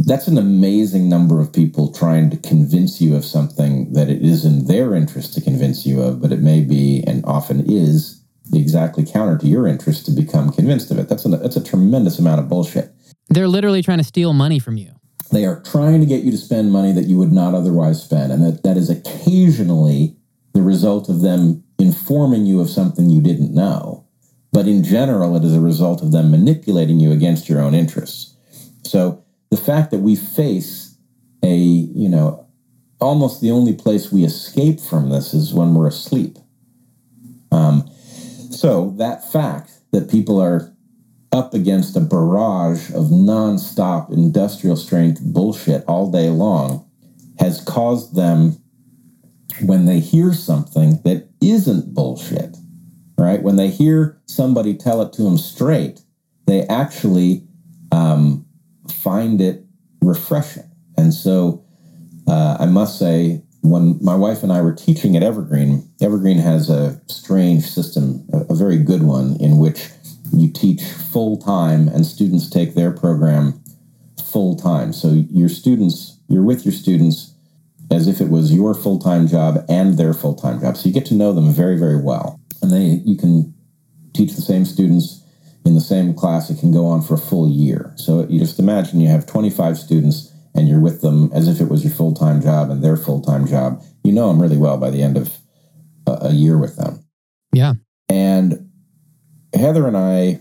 that's an amazing number of people trying to convince you of something that it is in their interest to convince you of, but it may be, and often is, exactly counter to your interest to become convinced of it. That's a, that's a tremendous amount of bullshit. They're literally trying to steal money from you. They are trying to get you to spend money that you would not otherwise spend, and that, that is occasionally the result of them informing you of something you didn't know. But in general, it is a result of them manipulating you against your own interests. So the fact that we face a, you know, almost the only place we escape from this is when we're asleep. Um, so that fact that people are up against a barrage of nonstop industrial strength bullshit all day long has caused them, when they hear something that isn't bullshit, right? When they hear somebody tell it to them straight, they actually um, find it refreshing. And so uh, I must say, when my wife and I were teaching at Evergreen, Evergreen has a strange system, a, a very good one, in which you teach full-time and students take their program full-time. So your students, you're with your students as if it was your full-time job and their full-time job. So you get to know them very, very well. And they, you can teach the same students in the same class. It can go on for a full year. So you just imagine you have twenty-five students and you're with them as if it was your full-time job and their full-time job. You know them really well by the end of a, a year with them. Yeah. And Heather and I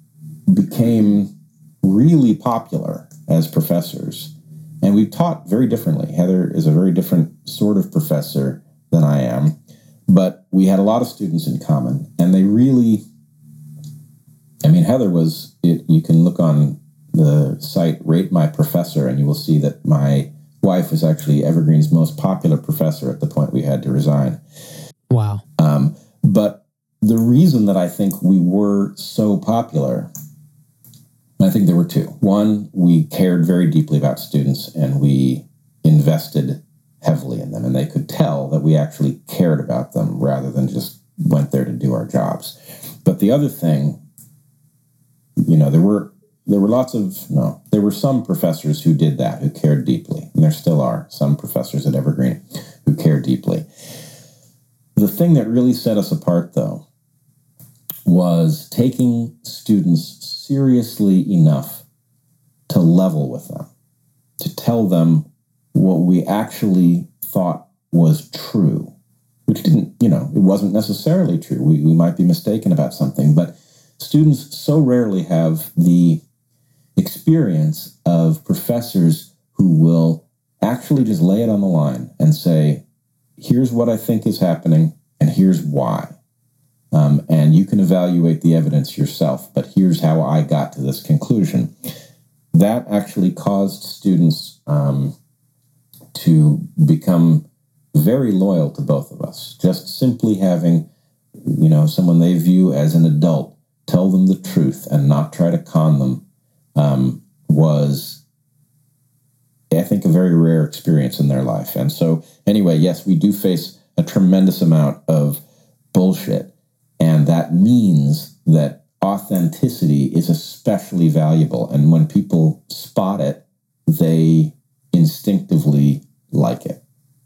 became really popular as professors, and we taught very differently. Heather is a very different sort of professor than I am, but we had a lot of students in common, and they really, I mean, Heather was, it, you can look on the site Rate My Professor, and you will see that my wife was actually Evergreen's most popular professor at the point we had to resign. Wow. Um, but the reason that I think we were so popular, I think there were two. One, we cared very deeply about students and we invested heavily in them, and they could tell that we actually cared about them rather than just went there to do our jobs. But the other thing, you know, there were there were lots of, no, there were some professors who did that, who cared deeply, and there still are some professors at Evergreen who care deeply. The thing that really set us apart, though, was taking students seriously enough to level with them, to tell them what we actually thought was true, which didn't, you know, it wasn't necessarily true. We, we might be mistaken about something, but students so rarely have the experience of professors who will actually just lay it on the line and say, here's what I think is happening, and here's why. Um, and you can evaluate the evidence yourself, but here's how I got to this conclusion. That actually caused students um, to become very loyal to both of us. Just simply having, you know, someone they view as an adult tell them the truth and not try to con them um, was, I think, a very rare experience in their life. And so, anyway, yes, we do face a tremendous amount of bullshit. And that means that authenticity is especially valuable. And when people spot it, they instinctively like it.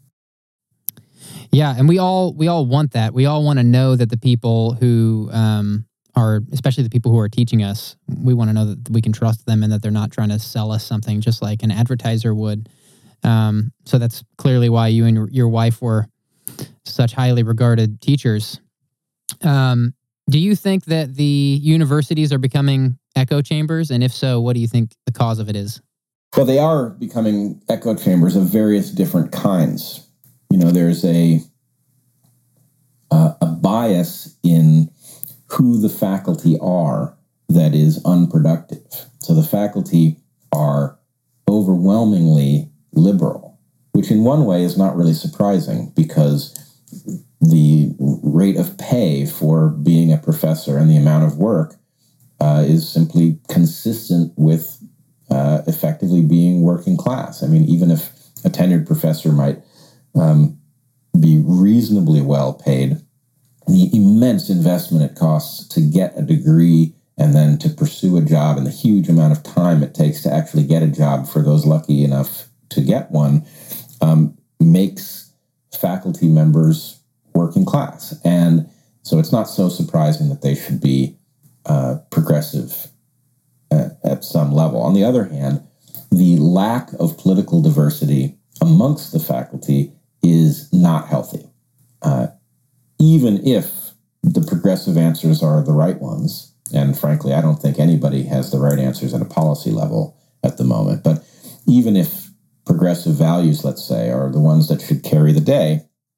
Yeah, and we all we all want that. We all want to know that the people who um, are, especially the people who are teaching us, we want to know that we can trust them and that they're not trying to sell us something just like an advertiser would. Um, so that's clearly why you and your wife were such highly regarded teachers. Um, do you think that the universities are becoming echo chambers? And if so, what do you think the cause of it is? Well, they are becoming echo chambers of various different kinds. You know, there's a uh, a bias in who the faculty are that is unproductive. So the faculty are overwhelmingly liberal, which in one way is not really surprising because the rate of pay for being a professor and the amount of work uh, is simply consistent with uh, effectively being working class. I mean, even if a tenured professor might um, be reasonably well paid, the immense investment it costs to get a degree and then to pursue a job and the huge amount of time it takes to actually get a job for those lucky enough to get one um, makes faculty members working class. And so it's not so surprising that they should be uh, progressive at, at some level. On the other hand, the lack of political diversity amongst the faculty is not healthy. Uh, even if the progressive answers are the right ones, and frankly, I don't think anybody has the right answers at a policy level at the moment, but even if progressive values, let's say, are the ones that should carry the day,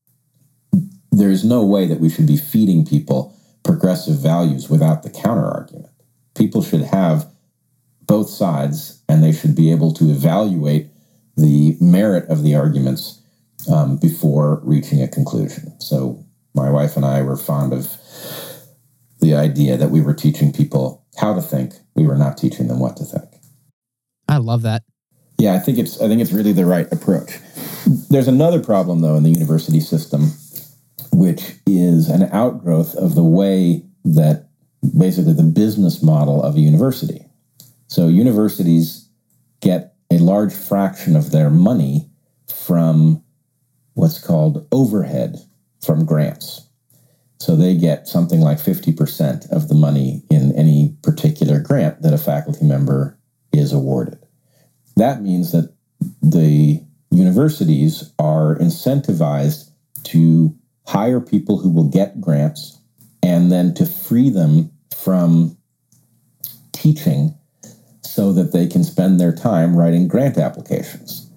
there is no way that we should be feeding people progressive values without the counter-argument. People should have both sides, and they should be able to evaluate the merit of the arguments um, before reaching a conclusion. So my wife and I were fond of the idea that we were teaching people how to think. We were not teaching them what to think. I love that. Yeah, I think it's I think it's really the right approach. There's another problem, though, in the university system, which is an outgrowth of the way that basically the business model of a university. So universities get a large fraction of their money from what's called overhead from grants. So they get something like fifty percent of the money in any particular grant that a faculty member is awarded. That means that the universities are incentivized to hire people who will get grants and then to free them from teaching so that they can spend their time writing grant applications.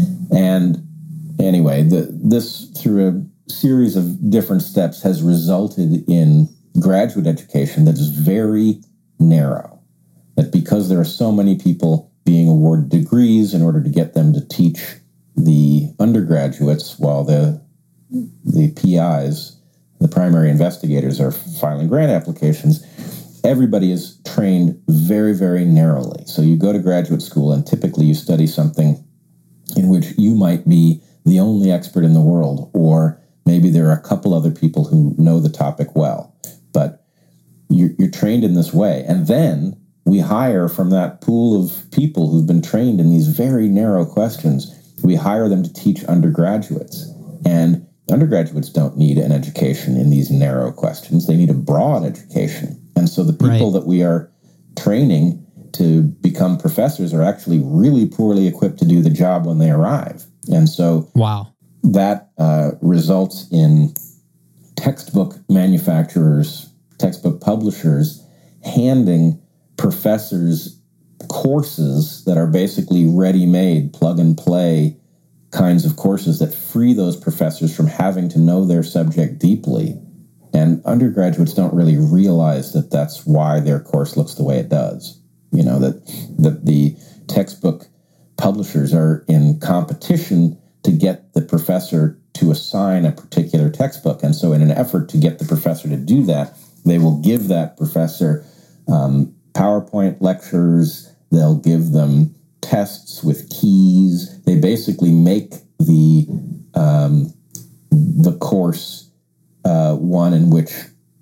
And anyway, the, this, through a series of different steps, has resulted in graduate education that is very narrow. That because there are so many people being awarded degrees in order to get them to teach the undergraduates while the the P Is, the primary investigators, are filing grant applications, everybody is trained very, very narrowly. So you go to graduate school and typically you study something in which you might be the only expert in the world, or maybe there are a couple other people who know the topic well. But you're, you're trained in this way. And then we hire from that pool of people who've been trained in these very narrow questions, we hire them to teach undergraduates. And undergraduates don't need an education in these narrow questions. They need a broad education. And so the people right. that we are training to become professors are actually really poorly equipped to do the job when they arrive. And so wow. that uh, results in textbook manufacturers, textbook publishers handing professors courses that are basically ready-made, plug-and-play kinds of courses that free those professors from having to know their subject deeply. And undergraduates don't really realize that that's why their course looks the way it does. You know, that, that the textbook publishers are in competition to get the professor to assign a particular textbook. And so in an effort to get the professor to do that, they will give that professor um, PowerPoint lectures. They'll give them tests with keys. They basically make the um, the course uh, one in which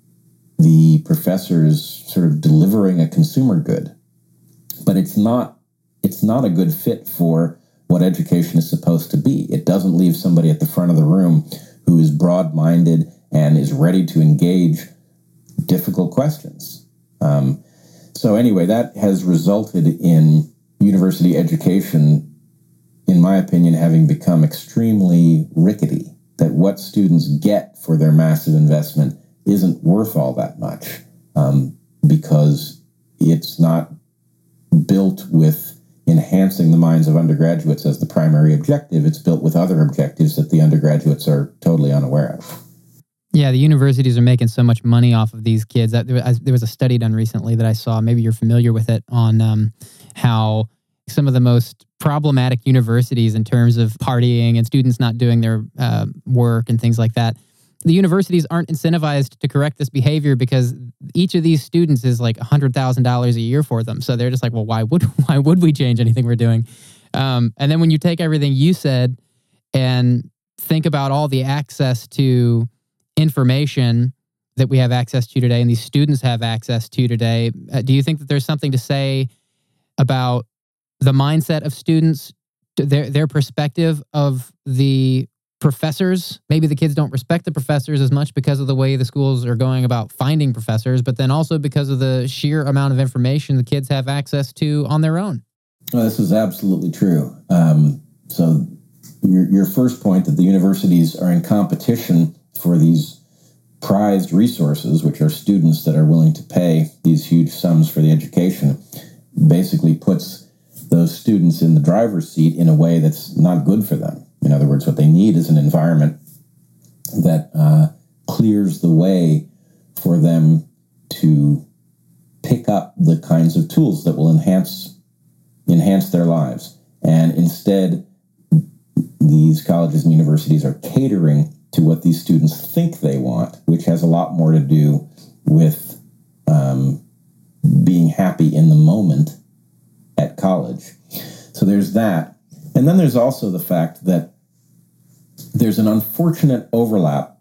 the professor is sort of delivering a consumer good, but it's not it's not a good fit for what education is supposed to be. It doesn't leave somebody at the front of the room who is broad-minded and is ready to engage difficult questions. Um, so anyway, that has resulted in university education, in my opinion, having become extremely rickety, that what students get for their massive investment isn't worth all that much um, because it's not built with enhancing the minds of undergraduates as the primary objective. It's built with other objectives that the undergraduates are totally unaware of. Yeah, the universities are making so much money off of these kids. There was a study done recently that I saw, maybe you're familiar with it, on um, how some of the most problematic universities in terms of partying and students not doing their uh, work and things like that, the universities aren't incentivized to correct this behavior because each of these students is like one hundred thousand dollars a year for them. So they're just like, well, why would why would we change anything we're doing? Um, and then when you take everything you said and think about all the access to information that we have access to today and these students have access to today, uh, do you think that there's something to say about the mindset of students, their their perspective of the professors? Maybe the kids don't respect the professors as much because of the way the schools are going about finding professors, but then also because of the sheer amount of information the kids have access to on their own. Well, this is absolutely true. Um, so your, your first point that the universities are in competition for these prized resources, which are students that are willing to pay these huge sums for the education, basically puts those students in the driver's seat in a way that's not good for them. In other words, what they need is an environment that uh, clears the way for them to pick up the kinds of tools that will enhance enhance their lives. And instead, these colleges and universities are catering to what these students think they want, which has a lot more to do with um, being happy in the moment at college. So there's that. And then there's also the fact that there's an unfortunate overlap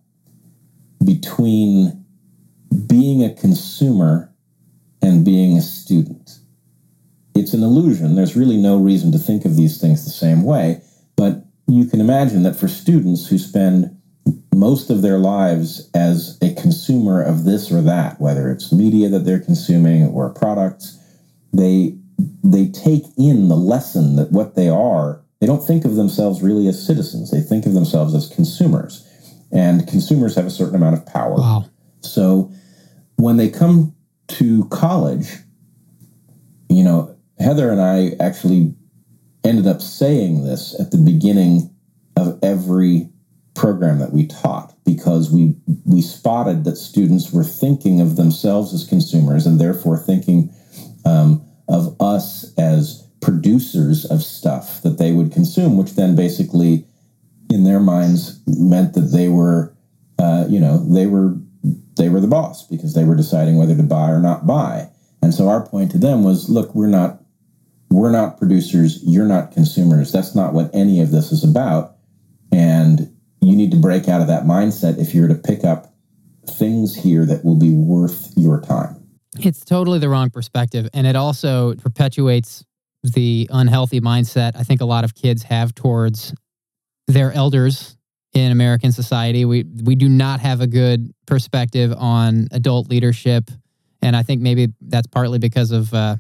between being a consumer and being a student. It's an illusion. There's really no reason to think of these things the same way, but you can imagine that for students who spend most of their lives as a consumer of this or that, whether it's media that they're consuming or products, they they take in the lesson that what they are. They don't think of themselves really as citizens. They think of themselves as consumers. And consumers have a certain amount of power. Wow. So when they come to college, you know, Heather and I actually ended up saying this at the beginning of every program that we taught, because we we spotted that students were thinking of themselves as consumers and therefore thinking um, of us as producers of stuff that they would consume, which then basically in their minds meant that they were, uh, you know, they were they were the boss because they were deciding whether to buy or not buy. And so our point to them was, look, we're not we're not producers. You're not consumers. That's not what any of this is about. And you need to break out of that mindset if you're to pick up things here that will be worth your time. It's totally the wrong perspective. And it also perpetuates the unhealthy mindset I think a lot of kids have towards their elders in American society. We we do not have a good perspective on adult leadership. And I think maybe that's partly because of uh,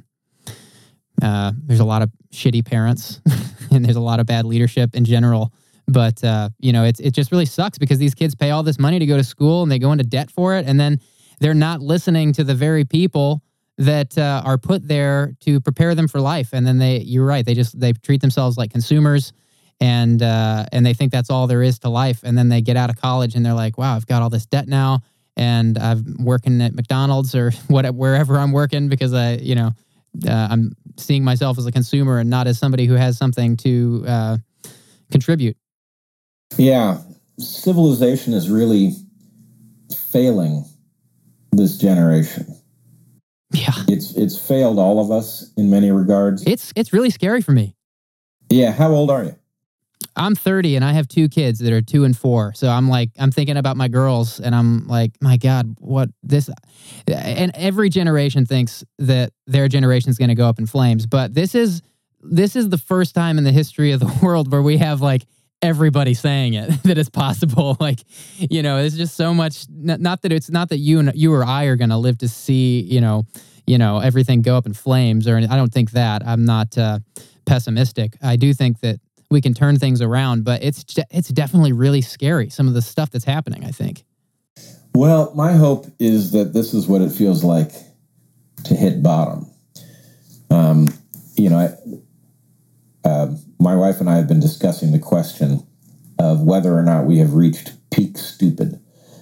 uh, there's a lot of shitty parents and there's a lot of bad leadership in general. But, uh, you know, it's, it just really sucks because these kids pay all this money to go to school and they go into debt for it. And then they're not listening to the very people that uh, are put there to prepare them for life. And then they, you're right, they just, they treat themselves like consumers and, uh, and they think that's all there is to life. And then they get out of college and they're like, wow, I've got all this debt now and I'm working at McDonald's or whatever, wherever I'm working because I, you know, uh, I'm seeing myself as a consumer and not as somebody who has something to uh, contribute. Yeah, civilization is really failing this generation. Yeah. It's it's failed all of us in many regards. It's it's really scary for me. Yeah, how old are you? I'm thirty and I have two kids that are two and four. So I'm like, I'm thinking about my girls and I'm like, my God, what this, and every generation thinks that their generation is going to go up in flames. But this is, this is the first time in the history of the world where we have like everybody saying it, that it's possible. Like, you know, it's just so much, not, not that it's not that you and you or I are going to live to see, you know, you know, everything go up in flames or I don't think that. I'm not uh, pessimistic. I do think that we can turn things around, but it's it's definitely really scary, some of the stuff that's happening, I think. Well, my hope is that this is what it feels like to hit bottom. Um, you know, I, uh, my wife and I have been discussing the question of whether or not we have reached peak stupid.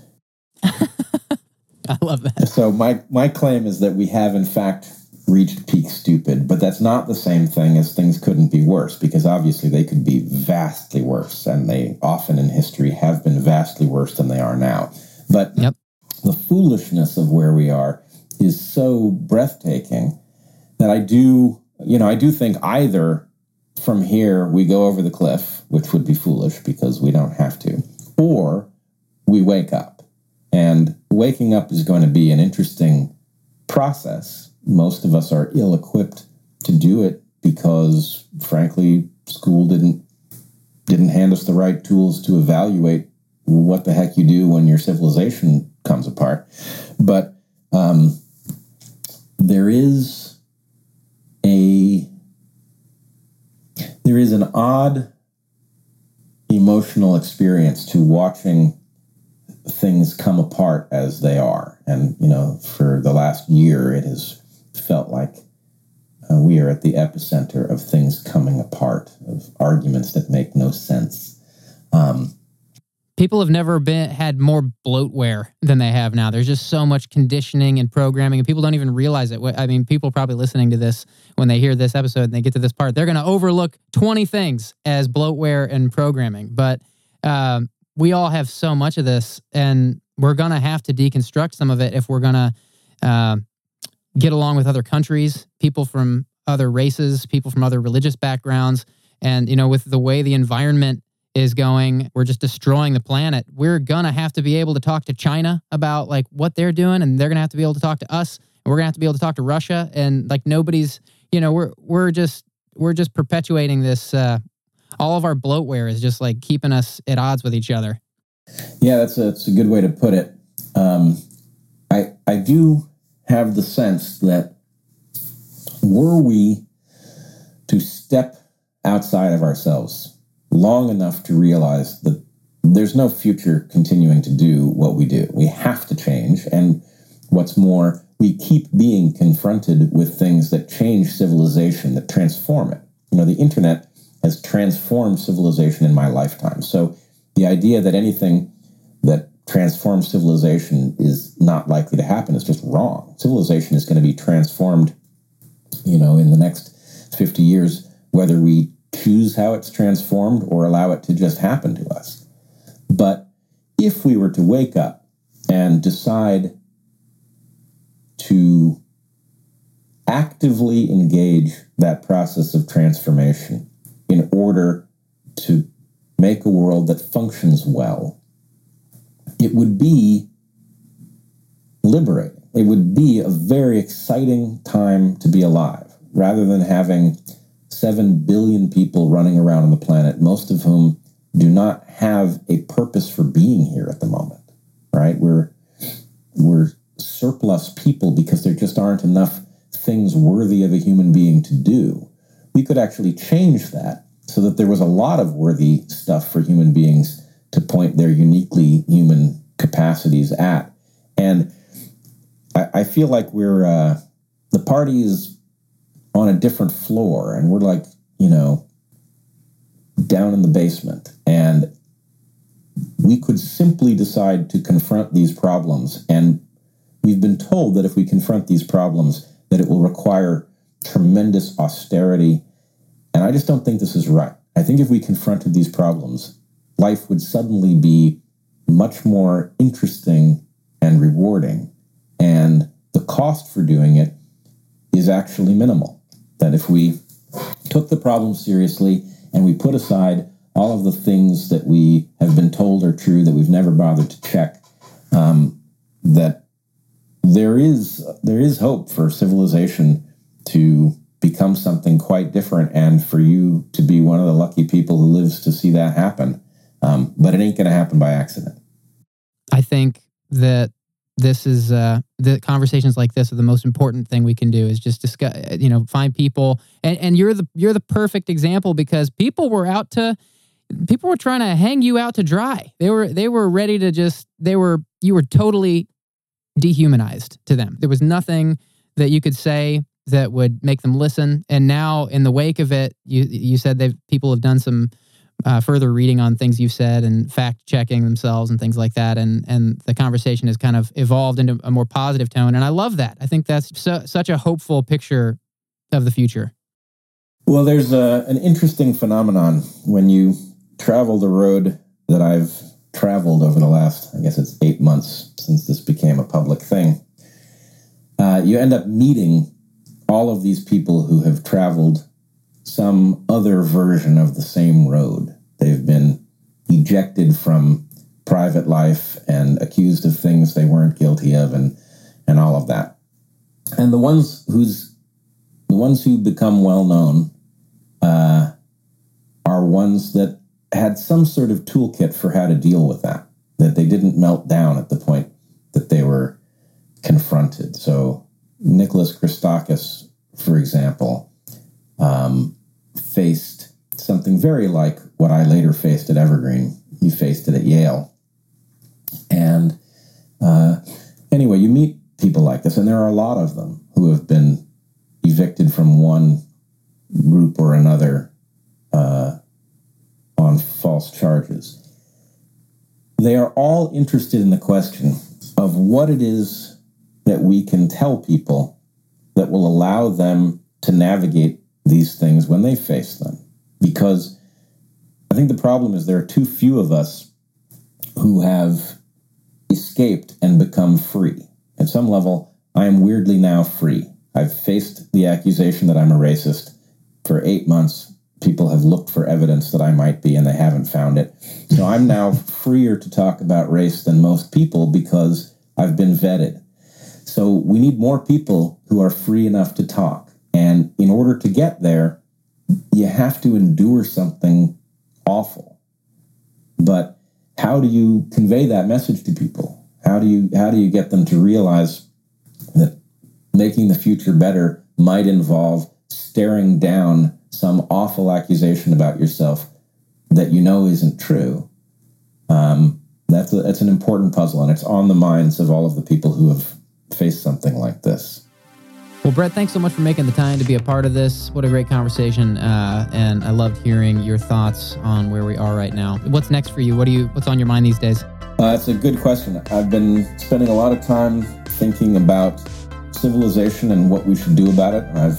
I love that. So my, my claim is that we have, in fact, reached peak stupid, but that's not the same thing as things couldn't be worse, because obviously they could be vastly worse, and they often in history have been vastly worse than they are now. But yep. The foolishness of where we are is so breathtaking that I do, you know, I do think either from here we go over the cliff, which would be foolish because we don't have to, or we wake up. And waking up is going to be an interesting process. Most of us are ill-equipped to do it because, frankly, school didn't didn't hand us the right tools to evaluate what the heck you do when your civilization comes apart. But um, there is a there is an odd emotional experience to watching things come apart as they are. And, you know, for the last year, it has felt like uh, we are at the epicenter of things coming apart, of arguments that make no sense. Um, People have never been had more bloatware than they have now. There's just so much conditioning and programming, and people don't even realize it. I mean, people probably listening to this, when they hear this episode and they get to this part, they're going to overlook twenty things as bloatware and programming. But um, we all have so much of this, and we're going to have to deconstruct some of it if we're going to uh, get along with other countries, people from other races, people from other religious backgrounds. And, you know, with the way the environment is going, we're just destroying the planet. We're gonna have to be able to talk to China about like what they're doing, and they're gonna have to be able to talk to us, and we're gonna have to be able to talk to Russia, and like nobody's, you know, we're we're just we're just perpetuating this. Uh, all of our bloatware is just like keeping us at odds with each other. Yeah, that's a, that's a good way to put it. Um, I I do have the sense that were we to step outside of ourselves long enough to realize that there's no future continuing to do what we do. We have to change. And what's more, we keep being confronted with things that change civilization, that transform it. You know, the internet has transformed civilization in my lifetime. So the idea that anything that transforms civilization is not likely to happen is just wrong. Civilization is going to be transformed, you know, in the next fifty years, whether we choose how it's transformed or allow it to just happen to us. But if we were to wake up and decide to actively engage that process of transformation in order to make a world that functions well, it would be liberating. It would be a very exciting time to be alive, rather than having seven billion people running around on the planet, most of whom do not have a purpose for being here at the moment, right? We're, we're surplus people because there just aren't enough things worthy of a human being to do. We could actually change that so that there was a lot of worthy stuff for human beings to point their uniquely human capacities at. And I, I feel like we're, uh, the party is on a different floor, and we're like, you know, down in the basement, and we could simply decide to confront these problems. And we've been told that if we confront these problems, that it will require tremendous austerity. And I just don't think this is right. I think if we confronted these problems, life would suddenly be much more interesting and rewarding. And the cost for doing it is actually minimal. That if we took the problem seriously and we put aside all of the things that we have been told are true that we've never bothered to check, um, that there is there is hope for civilization to become something quite different, and for you to be one of the lucky people who lives to see that happen. Um, but it ain't going to happen by accident. I think that this is uh, the conversations like this are the most important thing we can do, is just discuss, you know, find people. And, and you're the, you're the perfect example, because people were out to, people were trying to hang you out to dry. They were, they were ready to just, they were, you were totally dehumanized to them. There was nothing that you could say that would make them listen. And now in the wake of it, you, you said that people have done some Uh, further reading on things you've said and fact checking themselves and things like that, and and the conversation has kind of evolved into a more positive tone, and I love that. I think that's so, such a hopeful picture of the future. Well, there's a, an interesting phenomenon when you travel the road that I've traveled over the last, I guess it's eight months since this became a public thing. Uh, you end up meeting all of these people who have traveled some other version of the same road. They've been ejected from private life and accused of things they weren't guilty of, and and all of that. And the ones who's the ones who become well known uh, are ones that had some sort of toolkit for how to deal with that, that they didn't melt down at the point that they were confronted. So Nicholas Christakis, for example, um, faced something very like what I later faced at Evergreen. He faced it at Yale. And uh, anyway, you meet people like this, and there are a lot of them who have been evicted from one group or another uh, on false charges. They are all interested in the question of what it is that we can tell people that will allow them to navigate these things when they face them. Because I think the problem is there are too few of us who have escaped and become free. At some level, I am weirdly now free. I've faced the accusation that I'm a racist for eight months. People have looked for evidence that I might be, and they haven't found it. So I'm now freer to talk about race than most people because I've been vetted. So we need more people who are free enough to talk. And in order to get there, you have to endure something awful. But how do you convey that message to people? How do you how do you get them to realize that making the future better might involve staring down some awful accusation about yourself that you know isn't true? Um, that's a, that's an important puzzle, and it's on the minds of all of the people who have faced something like this. Well, Brett, thanks so much for making the time to be a part of this. What a great conversation, uh, and I loved hearing your thoughts on where we are right now. What's next for you? What do you? What's on your mind these days? Uh, that's a good question. I've been spending a lot of time thinking about civilization and what we should do about it. I've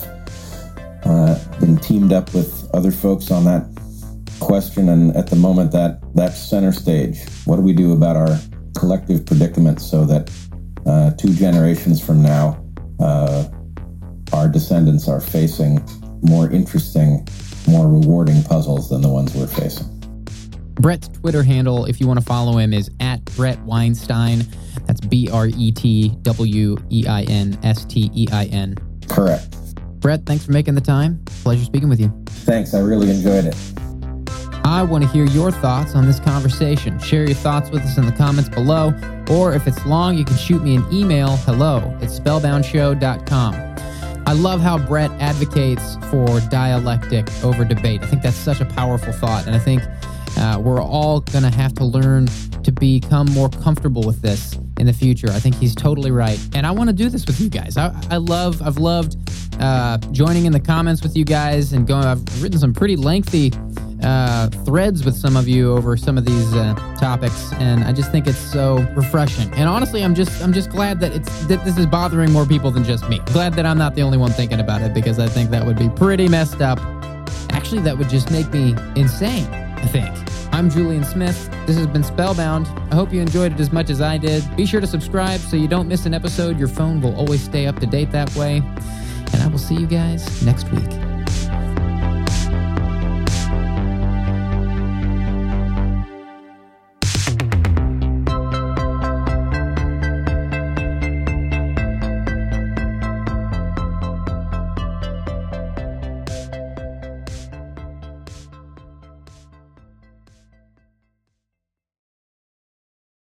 uh, been teamed up with other folks on that question, and at the moment that that's center stage. What do we do about our collective predicament so that uh, two generations from now, uh, our descendants are facing more interesting, more rewarding puzzles than the ones we're facing? Brett's Twitter handle, if you want to follow him, is at Brett Weinstein. That's B R E T W E I N S T E I N. Correct. Brett, thanks for making the time. Pleasure speaking with you. Thanks. I really enjoyed it. I want to hear your thoughts on this conversation. Share your thoughts with us in the comments below, or if it's long, you can shoot me an email, hello at spellbound show dot com. I love how Brett advocates for dialectic over debate. I think that's such a powerful thought, and I think uh, we're all going to have to learn to become more comfortable with this in the future. I think he's totally right, and I want to do this with you guys. I, I love, I've loved uh, joining in the comments with you guys and going. I've written some pretty lengthy uh, threads with some of you over some of these uh, topics, and I just think it's so refreshing. And honestly, I'm just I'm just glad that it's that this is bothering more people than just me. Glad that I'm not the only one thinking about it, because I think that would be pretty messed up. Actually, that would just make me insane, I think. I'm Julian Smith. This has been Spellbound. I hope you enjoyed it as much as I did. Be sure to subscribe so you don't miss an episode. Your phone will always stay up to date that way. And I will see you guys next week.